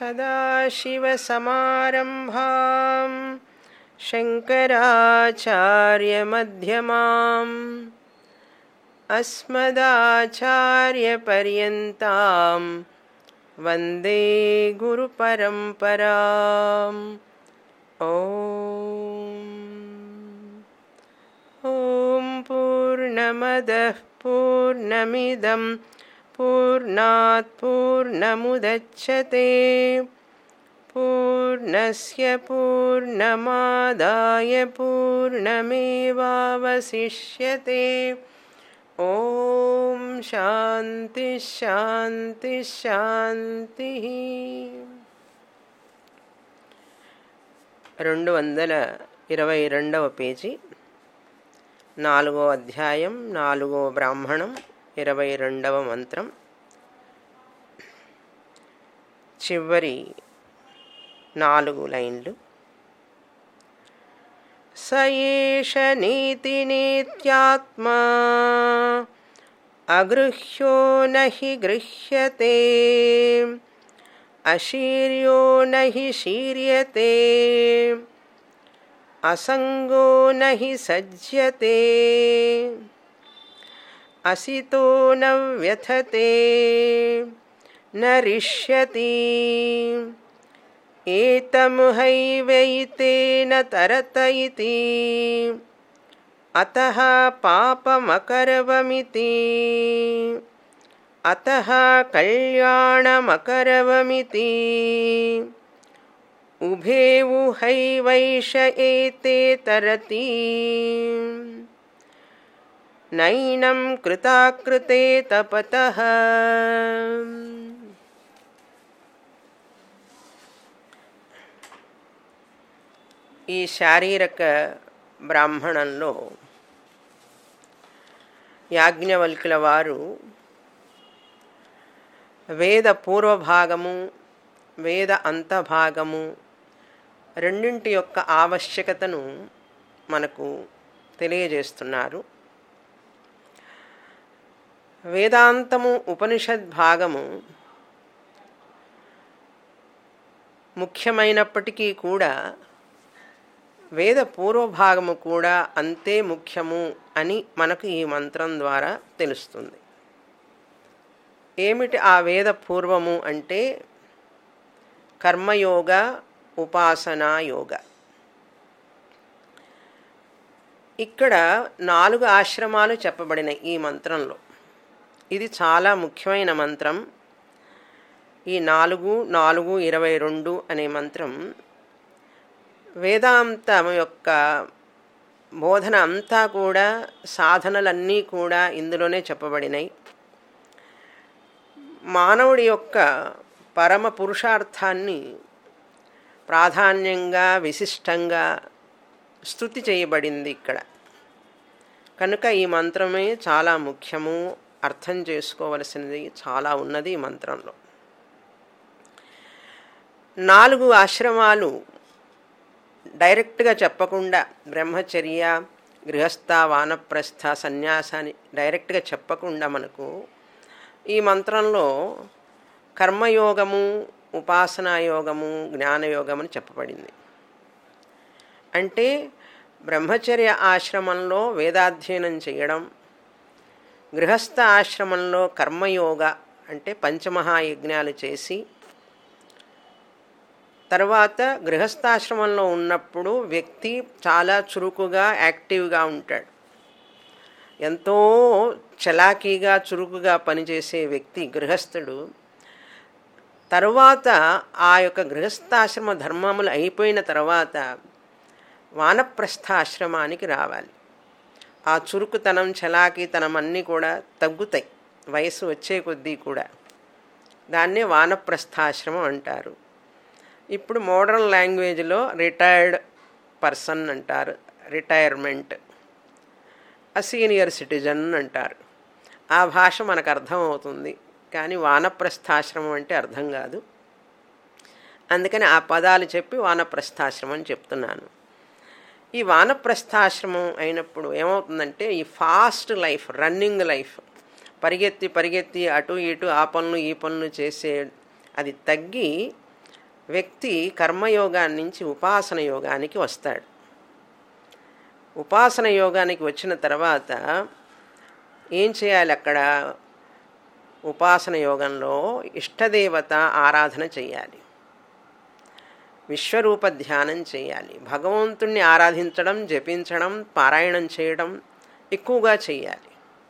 सदाशिवसमारम्भां शङ्कराचार्यमध्यमाम् अस्मदाचार्यपर्यन्तां वन्दे गुरुपरम्पराम्। ॐ पूर्णमदः पूर्णमिदं पूर्णात् पूर्णमुदच्यते पूर्णस्य पूर्णमादाय पूर्णमेवावशिष्यते। ॐ शान्ति शान्ति शान्तिः। 222వ పేజీ, 4వ అధ్యాయం, 4వ బ్రాహ్మణం, 22వ మంత్రం. చివరి 4 లైన్లు. స ఏష నీతి నేత్యాత్మా అగృహ్యో నహి గృహ్యతే అశీర్యో నహి శీర్యతే అసంగో నహి సజ్యతే అసితో న వ్యథతే న రిష్యతి ఏతముహైవైతేన తరత ఇతి అతః పాపమకరవమితి అతః కళ్యాణమకరవమితి ఉభే ఉహైవైష ఏతే తరతి నైనం కృతాకృతే తపతః. ఈ శారీరక బ్రాహ్మణంలో యాజ్ఞవల్కుల వారు వేద పూర్వభాగము, వేద అంతభాగము రెండింటి యొక్క ఆవశ్యకతను మనకు తెలియజేస్తున్నారు. వేదాంతము, ఉపనిషద్ భాగము ముఖ్యమైనప్పటికీ కూడా వేద పూర్వభాగము కూడా అంతే ముఖ్యము అని మనకు ఈ మంత్రం ద్వారా తెలుస్తుంది. ఏమిటి ఆ వేద పూర్వము అంటే కర్మయోగ, ఉపాసనా యోగ. ఇక్కడ 4 ఆశ్రమాలు చెప్పబడినాయి ఈ మంత్రంలో. ఇది చాలా ముఖ్యమైన మంత్రం. ఈ 4:4:22 అనే మంత్రం వేదాంతం యొక్క బోధన అంతా కూడా, సాధనలన్నీ కూడా ఇందులోనే చెప్పబడినాయి. మానవుడి యొక్క పరమ పురుషార్థాన్ని ప్రాధాన్యంగా, విశిష్టంగా స్తుతి చేయబడింది ఇక్కడ. కనుక ఈ మంత్రమే చాలా ముఖ్యము, అర్థం చేసుకోవలసినది చాలా ఉన్నది ఈ మంత్రంలో. 4 ఆశ్రమాలు డైరెక్ట్గా చెప్పకుండా, బ్రహ్మచర్య, గృహస్థ, వానప్రస్థ, సన్యాసాన్ని డైరెక్ట్గా చెప్పకుండా మనకు ఈ మంత్రంలో కర్మయోగము, ఉపాసనాయోగము, జ్ఞానయోగము అని చెప్పబడింది. అంటే బ్రహ్మచర్య ఆశ్రమంలో వేదాధ్యయనం చేయడం, గృహస్థ ఆశ్రమంలో కర్మయోగ అంటే పంచమహాయజ్ఞాలు చేసి, తర్వాత గృహస్థాశ్రమంలో ఉన్నప్పుడు వ్యక్తి చాలా చురుకుగా, యాక్టివ్గా ఉంటాడు. ఎంతో చలాకీగా, చురుకుగా పనిచేసే వ్యక్తి గృహస్థుడు తర్వాత ఆ యొక్క గృహస్థాశ్రమ ధర్మములు అయిపోయిన తర్వాత వానప్రస్థాశ్రమానికి రావాలి. ఆ చురుకుతనం, చలాకీతనం అన్నీ కూడా తగ్గుతాయి వయసు వచ్చే కొద్దీ కూడా. దాన్నే వానప్రస్థాశ్రమం అంటారు. ఇప్పుడు మోడర్న్ లాంగ్వేజ్లో రిటైర్డ్ పర్సన్ అంటారు, రిటైర్మెంట్. సీనియర్ సిటిజన్ అంటారు. ఆ భాష మనకు అర్థమవుతుంది, కానీ వానప్రస్థాశ్రమం అంటే అర్థం కాదు. అందుకని ఆ పదాలు చెప్పి వానప్రస్థాశ్రమం అని చెప్తున్నాను. ఈ వానప్రస్థాశ్రమం అయినప్పుడు ఏమవుతుందంటే ఈ ఫాస్ట్ లైఫ్, రన్నింగ్ లైఫ్, పరిగెత్తి పరిగెత్తి అటు ఇటు ఆ పనులు ఈ పనులు చేసే అది తగ్గి వ్యక్తి కర్మయోగాన్ని నుంచి ఉపాసన యోగానికి వస్తాడు. ఉపాసన యోగానికి వచ్చిన తర్వాత ఏం చేయాలి? అక్కడ ఉపాసన యోగంలో ఇష్టదేవత ఆరాధన చేయాలి, విశ్వరూప ధ్యానం చేయాలి, భగవంతుణ్ణి ఆరాధించడం, జపించడం, పారాయణం చేయడం ఎక్కువగా చేయాలి.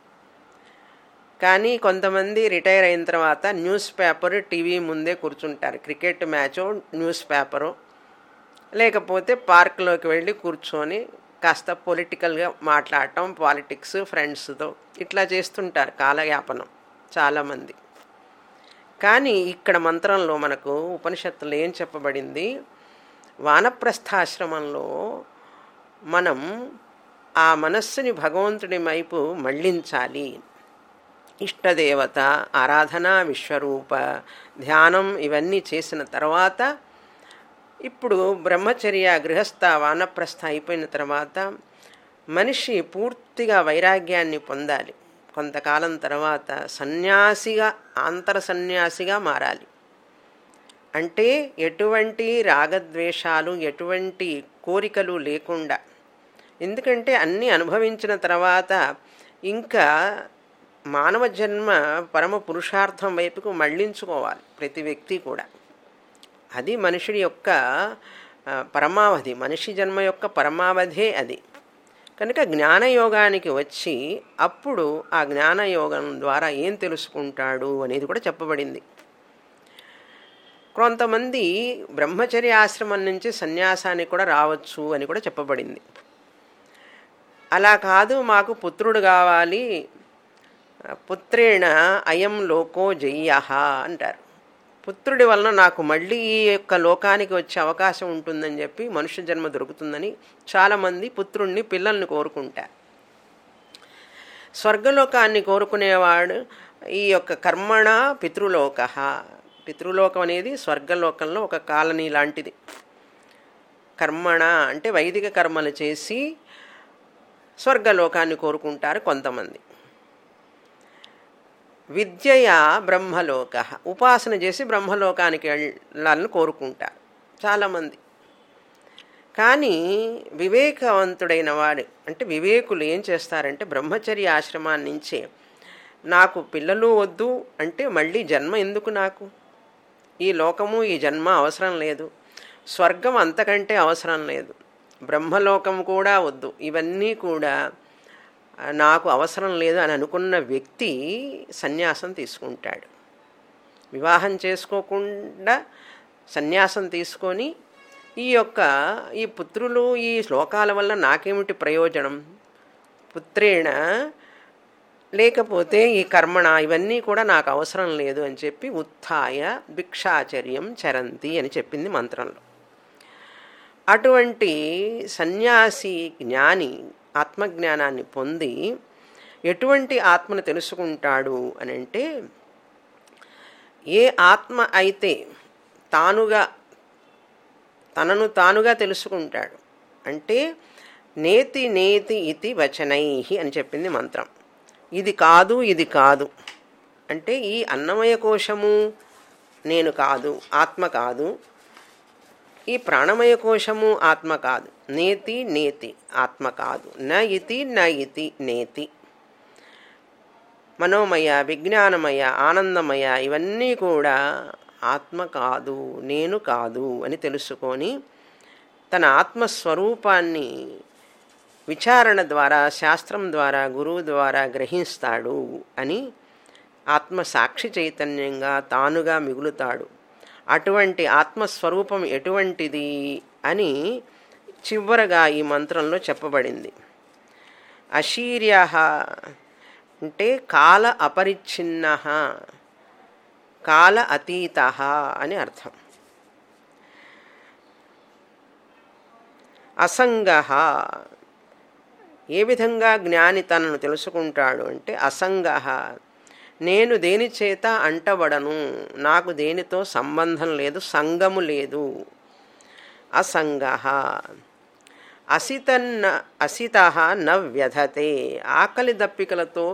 కానీ కొంతమంది రిటైర్ అయిన తర్వాత న్యూస్ పేపర్, టీవీ ముందే కూర్చుంటారు. క్రికెట్ మ్యాచో న్యూస్ పేపరు, లేకపోతే పార్క్లోకి వెళ్ళి కూర్చొని కాస్త పొలిటికల్గా మాట్లాడటం, పాలిటిక్స్, ఫ్రెండ్స్తో ఇట్లా చేస్తుంటారు కాలయాపనం చాలామంది. కానీ ఇక్కడ మంత్రంలో మనకు ఉపనిషత్తులో ఏం చెప్పబడింది? వానప్రస్థాశ్రమంలో మనం ఆ మనస్సుని భగవంతుడి వైపు మళ్ళించాలి. ఇష్టదేవత ఆరాధన, విశ్వరూప ధ్యానం ఇవన్నీ చేసిన తర్వాత ఇప్పుడు బ్రహ్మచర్య, గృహస్థ, వానప్రస్థ అయిపోయిన తర్వాత మనిషి పూర్తిగా వైరాగ్యాన్ని పొందాలి. కొంతకాలం తర్వాత సన్యాసిగా, ఆంతర సన్యాసిగా మారాలి. అంటే ఎటువంటి రాగద్వేషాలు, ఎటువంటి కోరికలు లేకుండా. ఎందుకంటే అన్నీ అనుభవించిన తర్వాత ఇంకా మానవ జన్మ పరమ పురుషార్థం వైపుకు మళ్ళించుకోవాలి ప్రతి వ్యక్తి కూడా. అది మనుషుడి యొక్క పరమావధి, మనిషి జన్మ యొక్క పరమావధే అది. కనుక జ్ఞానయోగానికి వచ్చి అప్పుడు ఆ జ్ఞానయోగం ద్వారా ఏం తెలుసుకుంటాడు అనేది కూడా చెప్పబడింది. కొంతమంది బ్రహ్మచర్య ఆశ్రమం నుంచి సన్యాసానికి కూడా రావచ్చు అని కూడా చెప్పబడింది. అలా కాదు, మాకు పుత్రుడు కావాలి, పుత్రేణ అయం లోకో జయ్యః అంటారు. పుత్రుడి వలన నాకు మళ్ళీ ఈ యొక్క లోకానికి వచ్చే అవకాశం ఉంటుందని చెప్పి, మనుష్య జన్మ దొరుకుతుందని చాలామంది పుత్రుణ్ణి, పిల్లల్ని కోరుకుంటారు. స్వర్గలోకాన్ని కోరుకునేవాడు ఈ యొక్క కర్మణ పితృలోక. పితృలోకం అనేది స్వర్గలోకంలో ఒక కాలనీ లాంటిది. కర్మణ అంటే వైదిక కర్మలు చేసి స్వర్గలోకాన్ని కోరుకుంటారు కొంతమంది. విద్యయ బ్రహ్మలోక, ఉపాసన చేసి బ్రహ్మలోకానికి వెళ్ళాలని కోరుకుంటారు చాలామంది. కానీ వివేకవంతుడైన వాడు, అంటే వివేకులు ఏం చేస్తారంటే బ్రహ్మచర్య ఆశ్రమాన్ని నుంచే నాకు పిల్లలు వద్దు అంటే మళ్ళీ జన్మ ఎందుకు, నాకు ఈ లోకము ఈ జన్మ అవసరం లేదు, స్వర్గం అంతకంటే అవసరం లేదు, బ్రహ్మలోకం కూడా వద్దు, ఇవన్నీ కూడా నాకు అవసరం లేదు అని అనుకున్న వ్యక్తి సన్యాసం తీసుకుంటాడు. వివాహం చేసుకోకుండా సన్యాసం తీసుకొని ఈ పుత్రులు, ఈ శ్లోకాల వల్ల నాకేమిటి ప్రయోజనం, పుత్రేణ లేకపోతే ఈ కర్మణ ఇవన్నీ కూడా నాకు అవసరం లేదు అని చెప్పి ఉత్థాయ భిక్షాచర్యం చరంతి అని చెప్పింది మంత్రంలో. అటువంటి సన్యాసి జ్ఞాని ఆత్మజ్ఞానాన్ని పొంది ఎటువంటి ఆత్మను తెలుసుకుంటాడు అని అంటే, ఏ ఆత్మ అయితే తనను తానుగా తెలుసుకుంటాడు అంటే నేతి నేతి ఇతి వచనై అని చెప్పింది మంత్రం. ఇది కాదు, ఇది కాదు అంటే ఈ అన్నమయ కోశము నేను కాదు, ఆత్మ కాదు, ఈ ప్రాణమయ కోశము ఆత్మ కాదు, నేతి నేతి ఆత్మ కాదు, న ఇతి నేతి. మనోమయ, విజ్ఞానమయ, ఆనందమయ ఇవన్నీ కూడా ఆత్మ కాదు, నేను కాదు అని తెలుసుకొని తన ఆత్మస్వరూపాన్ని విచారణ ద్వారా, శాస్త్రం ద్వారా, గురువు ద్వారా గ్రహిస్తాడు అని ఆత్మసాక్షి చైతన్యంగా తానుగా మిగులుతాడు. అటువంటి ఆత్మస్వరూపం ఎటువంటిది అని చివరగా ఈ మంత్రంలో చెప్పబడింది. అశీర్య అంటే కాల అపరిచ్ఛిన్న, కాల అతీత అని అర్థం. అసంగ, ఏ విధంగా జ్ఞాని తనను తెలుసుకుంటాడు అంటే అసంగ, నేను దేని చేత అంటబడను, నాకు దేనితో సంబంధం లేదు, సంగము లేదు. అసంగ అసిత న వ్యధతే, ఆకలి దప్పికలతో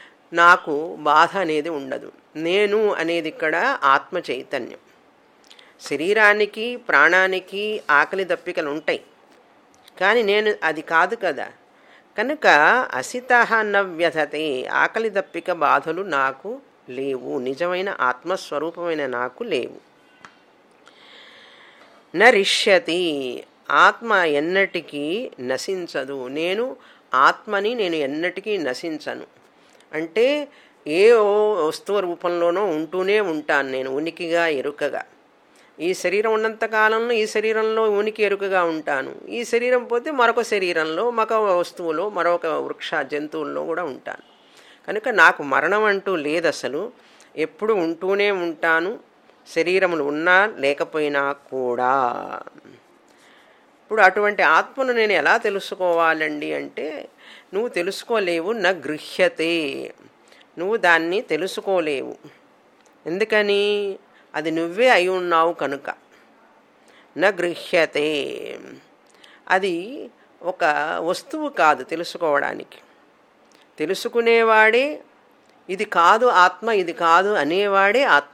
నాకు బాధ అనేది ఉండదు. నేను అనేది ఇక్కడ ఆత్మ చైతన్యం. శరీరానికి ప్రాణానికి ఆకలి దప్పికలు ఉంటాయి, కానీ నేను అది కాదు కదా. కనుక అసితః న వ్యథతే, ఆకలి దప్పిక బాధలు నాకు లేవు, నిజమైన ఆత్మస్వరూపమైన నాకు లేవు. నరిష్యతి, ఆత్మ ఎన్నటికీ నశించదు. నేను ఆత్మని నేను ఎన్నటికీ నశించను. అంటే ఏ వస్తువు రూపంలోనో ఉంటూనే ఉంటాను నేను, ఉనికిగా ఎరుకగా. ఈ శరీరం ఉన్నంత కాలంలో ఈ శరీరంలో ఉనికి ఎరుకగా ఉంటాను. ఈ శరీరం పోతే మరొక శరీరంలో, మరొక వస్తువులో, మరొక వృక్ష జంతువుల్లో కూడా ఉంటాను. కనుక నాకు మరణం అంటూ లేదు అసలు, ఎప్పుడు ఉంటూనే ఉంటాను, శరీరములు ఉన్నా లేకపోయినా కూడా. ఇప్పుడు అటువంటి ఆత్మను నేను ఎలా తెలుసుకోవాలండి అంటే, నువ్వు తెలుసుకోలేవు. న గృహ్యతే, నువ్వు దాన్ని తెలుసుకోలేవు. ఎందుకని? అది నువ్వే అయి ఉన్నావు కనుక. న గృహ్యతే, అది ఒక వస్తువు కాదు తెలుసుకోవడానికి. తెలుసుకునేవాడే ఇది కాదు ఆత్మ, ఇది కాదు అనేవాడే ఆత్మ.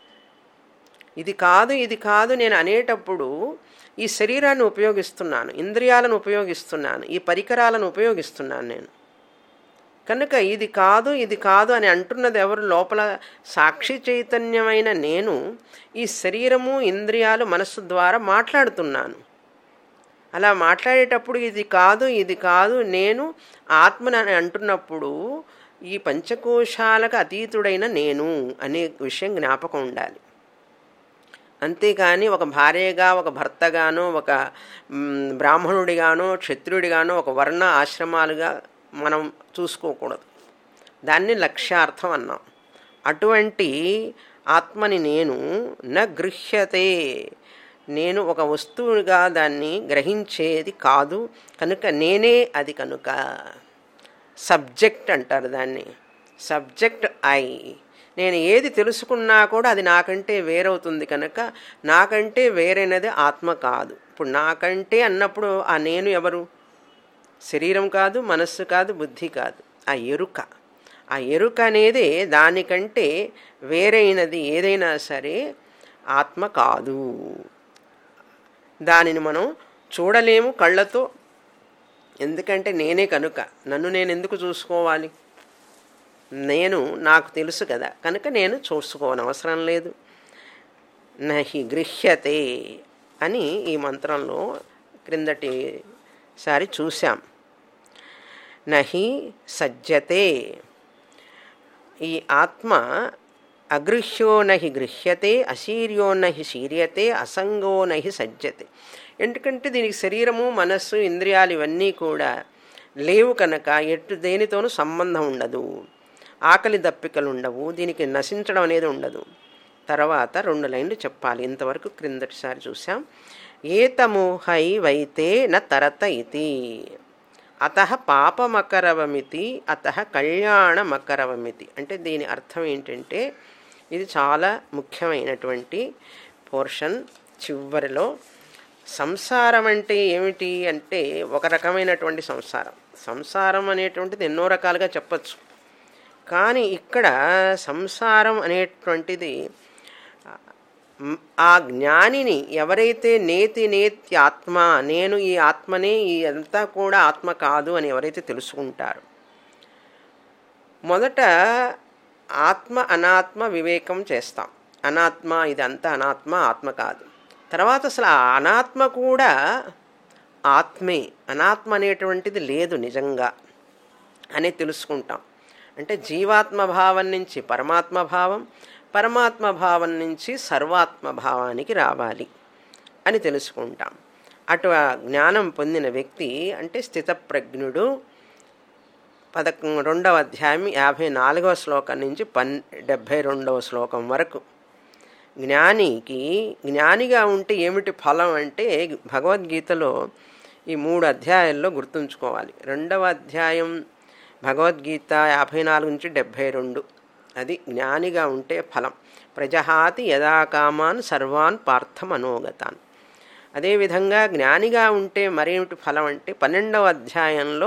ఇది కాదు ఇది కాదు నేను అనేటప్పుడు ఈ శరీరాన్ని ఉపయోగిస్తున్నాను, ఇంద్రియాలను ఉపయోగిస్తున్నాను, ఈ పరికరాలను ఉపయోగిస్తున్నాను నేను. కనుక ఇది కాదు ఇది కాదు అని అంటున్నది ఎవరు? లోపల సాక్షి చైతన్యమైన నేను ఈ శరీరము ఇంద్రియాలు మనస్సు ద్వారా మాట్లాడుతున్నాను. అలా మాట్లాడేటప్పుడు ఇది కాదు ఇది కాదు నేను ఆత్మని అని అంటున్నప్పుడు ఈ పంచకోశాలకు అతీతుడైన నేను అనే విషయం జ్ఞాపకం ఉండాలి. అంతేకాని ఒక భార్యగా, ఒక భర్తగానో, ఒక బ్రాహ్మణుడిగానో, క్షత్రుడిగానో, ఒక వర్ణ ఆశ్రమాలుగా మనం చూసుకోకూడదు. దాన్ని లక్ష్యార్థం అన్నాం. అటువంటి ఆత్మని నేను న గృహ్యతే, నేను ఒక వస్తువుగా దాన్ని గ్రహించేది కాదు కనుక నేనే అది. కనుక సబ్జెక్ట్ అంటారు దాన్ని, సబ్జెక్ట్ ఐ. నేను ఏది తెలుసుకున్నా కూడా అది నాకంటే వేరవుతుంది కనుక నాకంటే వేరైనది ఆత్మ కాదు. ఇప్పుడు నాకంటే అన్నప్పుడు ఆ నేను ఎవరు? శరీరం కాదు, మనస్సు కాదు, బుద్ధి కాదు, ఆ ఎరుక. ఆ ఎరుక అనేది దానికంటే వేరైనది ఏదైనా సరే ఆత్మ కాదు. దానిని మనం చూడలేము కళ్ళతో, ఎందుకంటే నేనే కనుక. నన్ను నేను ఎందుకు చూసుకోవాలి? నేను నాకు తెలుసు కదా కనుక నేను చూసుకోనవసరం లేదు. నహి గృహ్యతే అని ఈ మంత్రంలో క్రిందటిసారి చూశాం. నహి సజ్జతే, ఈ ఆత్మ అగృహ్యో నహి గృహ్యతే, అశీర్యో నహి శీర్యతే, అసంగో నహి సజ్జతే. ఎందుకంటే దీనికి శరీరము, మనస్సు, ఇంద్రియాలు ఇవన్నీ కూడా లేవు కనుక ఎటు దేనితోనూ సంబంధం ఉండదు, ఆకలి దప్పికలు ఉండవు, దీనికి నశించడం అనేది ఉండదు. తర్వాత 2 లైన్లు చెప్పాలి. ఇంతవరకు క్రిందటిసారి చూసాం. ఏతమోహై వైతే న తరత ఇతి, అతః పాపమకరవమితి అతః కళ్యాణమకరవమితి. అంటే దీని అర్థం ఏంటంటే, ఇది చాలా ముఖ్యమైనటువంటి పోర్షన్. చివరిలో సంసారం అంటే ఏమిటి అంటే, ఒక రకమైనటువంటి సంసారం. సంసారం అనేటువంటిది ఎన్నో రకాలుగా చెప్పచ్చు, కానీ ఇక్కడ సంసారం అనేటువంటిది ఆ జ్ఞానిని ఎవరైతే నేతి నేతి ఆత్మ, నేను ఈ ఆత్మనే, ఈ అంతా కూడా ఆత్మ కాదు అని ఎవరైతే తెలుసుకుంటారో, మొదట ఆత్మ అనాత్మ వివేకం చేస్తాం. అనాత్మ, ఇదంతా అనాత్మ, ఆత్మ కాదు. తర్వాత అసలు ఆ అనాత్మ కూడా ఆత్మే, అనాత్మ అనేటువంటిది లేదు నిజంగా అని తెలుసుకుంటాం. అంటే జీవాత్మ భావం నుంచి పరమాత్మ భావం, పరమాత్మ భావం నుంచి సర్వాత్మ భావానికి రావాలి అని తెలుసుకుంటాం. అటు ఆ జ్ఞానం పొందిన వ్యక్తి అంటే స్థితప్రజ్ఞుడు 12వ అధ్యాయం 54వ శ్లోకం నుంచి 72వ శ్లోకం వరకు. జ్ఞానిగా ఉంటే ఏమిటి ఫలం అంటే, భగవద్గీతలో ఈ 3 అధ్యాయాల్లో గుర్తుంచుకోవాలి. 2వ అధ్యాయం భగవద్గీత 54 నుంచి 72, అది జ్ఞానిగా ఉంటే ఫలం. ప్రజహాతి యదా కామాన్ సర్వాన్ పార్థ మనోగతాన్. అదేవిధంగా జ్ఞానిగా ఉంటే మరేమిటి ఫలం అంటే, 12వ అధ్యాయంలో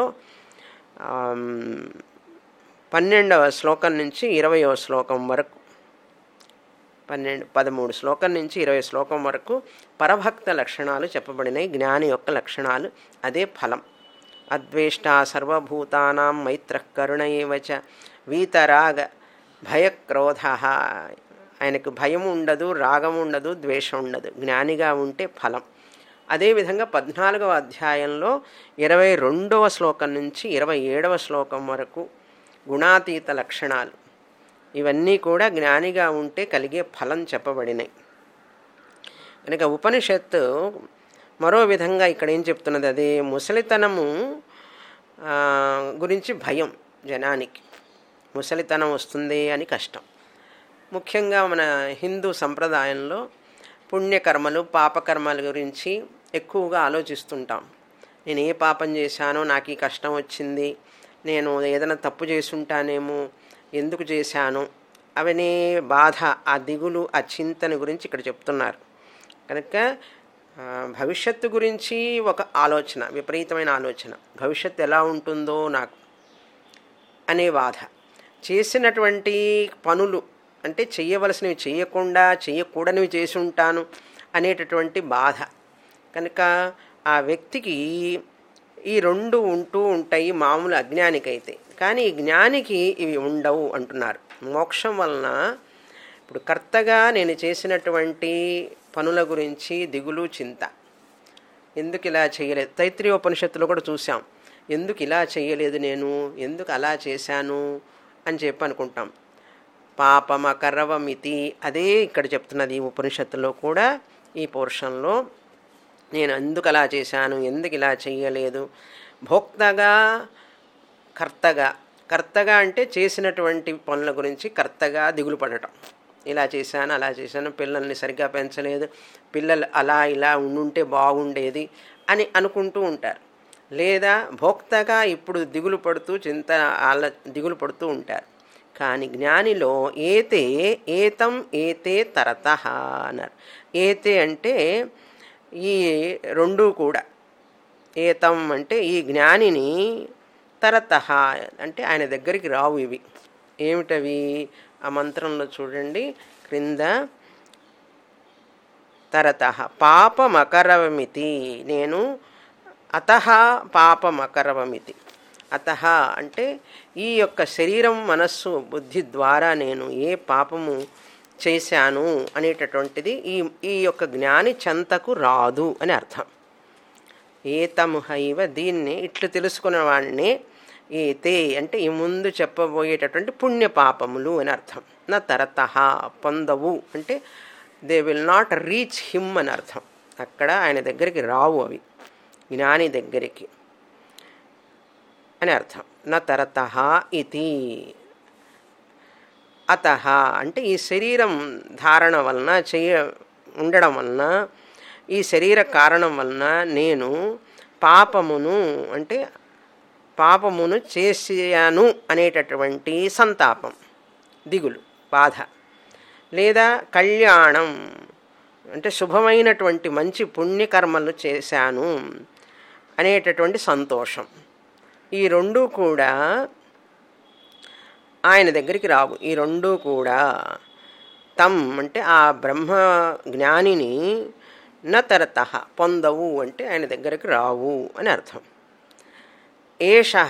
12వ శ్లోకం నుంచి 20వ శ్లోకం వరకు 13 శ్లోకం నుంచి 20 శ్లోకం వరకు పరభక్త లక్షణాలు చెప్పబడినాయి, జ్ఞాని యొక్క లక్షణాలు. అదే ఫలం. అద్వేష్టా సర్వభూతానాం మైత్రః కరుణ ఏవ చ వీతరాగ భయక్రోధ. ఆయనకు భయం ఉండదు, రాగం ఉండదు, ద్వేషం ఉండదు. జ్ఞానిగా ఉంటే ఫలం. అదేవిధంగా 14వ అధ్యాయంలో 22వ శ్లోకం నుంచి 27వ శ్లోకం వరకు గుణాతీత లక్షణాలు. ఇవన్నీ కూడా జ్ఞానిగా ఉంటే కలిగే ఫలం చెప్పబడినాయి. కనుక ఉపనిషత్తు మరో విధంగా ఇక్కడ ఏం చెప్తున్నది, అదే ముసలితనము గురించి భయం జనానికి. ముసలితనం వస్తుంది అని కష్టం. ముఖ్యంగా మన హిందూ సంప్రదాయంలో పుణ్యకర్మలు పాపకర్మల గురించి ఎక్కువగా ఆలోచిస్తుంటాం. నేను ఏ పాపం చేశానో, నాకు ఈ కష్టం వచ్చింది, నేను ఏదైనా తప్పు చేసుంటానేమో, ఎందుకు చేశాను అవనే బాధ, ఆ దిగులు, ఆ చింతన గురించి ఇక్కడ చెప్తున్నారు. కనుక భవిష్యత్తు గురించి ఒక ఆలోచన, విపరీతమైన ఆలోచన, భవిష్యత్తు ఎలా ఉంటుందో నాకు అనే బాధ. చేసినటువంటి పనులు అంటే చెయ్యవలసినవి చేయకుండా చేయకూడనివి చేసి ఉంటాను అనేటటువంటి బాధ. కనుక ఆ వ్యక్తికి ఈ రెండు ఉంటూ ఉంటాయి మామూలు అజ్ఞానికైతే. కానీ ఈ జ్ఞానికి ఇవి ఉండవు అంటున్నారు. మోక్షం వలన ఇప్పుడు కర్తగా నేను చేసినటువంటి పనుల గురించి దిగులు, చింత, ఎందుకు ఇలా చేయలేదు. తైత్రీయ ఉపనిషత్తులో కూడా చూసాం, ఎందుకు ఇలా చేయలేదు నేను, ఎందుకు అలా చేశాను అని చెప్పి అనుకుంటాం. పాపమకరవమితి, అదే ఇక్కడ చెప్తున్నది ఈ ఉపనిషత్తులో కూడా. ఈ పోర్షన్లో నేను ఎందుకు అలా చేశాను, ఎందుకు ఇలా చేయలేదు. భోక్తగా కర్తగా, కర్తగా అంటే చేసినటువంటి పనుల గురించి కర్తగా దిగులు పడటం. ఇలా చేశాను, అలా చేశాను, పిల్లల్ని సరిగ్గా పెంచలేదు, పిల్లలు అలా ఇలా ఉండుంటే బాగుండేది అని అనుకుంటూ ఉంటారు. లేదా భోక్తగా ఇప్పుడు దిగులు పడుతూ దిగులు పడుతూ ఉంటారు. కానీ జ్ఞానిలో ఏతే ఏతం ఏతే తరతః అన్నారు. ఏతే అంటే ఈ రెండూ కూడా, ఏతం అంటే ఈ జ్ఞానిని, తరతః అంటే ఆయన దగ్గరికి రావు ఇవి. ఏమిటవి? ఆ మంత్రంలో చూడండి క్రింద, తరతః పాపమకరవమితి, నేను అతః పాపమకరవమితి. అతః అంటే ఈ యొక్క శరీరం, మనస్సు, బుద్ధి ద్వారా నేను ఏ పాపము చేశాను అనేటటువంటిది ఈ యొక్క జ్ఞాని చెంతకు రాదు అని అర్థం. ఏతముహైవ, దీన్ని ఇట్లు తెలుసుకున్న వాడిని ఏతే అంటే ఈ ముందు చెప్పబోయేటటువంటి పుణ్యపాపములు అని అర్థం. నా తరతః పొందవు అంటే they will not reach him అని అర్థం. అక్కడ ఆయన దగ్గరికి రావు అవి, జ్ఞాని దగ్గరికి అని అర్థం. నా తరతః ఇతి. అతః అంటే ఈ శరీరం ధారణ వలన, ఉండడం వలన, ఈ శరీర కారణం వలన నేను పాపమును అంటే పాపమును చేశాను అనేటటువంటి సంతాపం, దిగులు, బాధ. లేదా కళ్యాణం అంటే శుభమైనటువంటి మంచి పుణ్యకర్మలు చేశాను అనేటటువంటి సంతోషం. ఈ రెండూ కూడా ఆయన దగ్గరికి రావు. ఈ రెండూ కూడా తమ్ అంటే ఆ బ్రహ్మ జ్ఞానిని న తరతః పొందవు అంటే ఆయన దగ్గరికి రావు అని అర్థం. ఏషః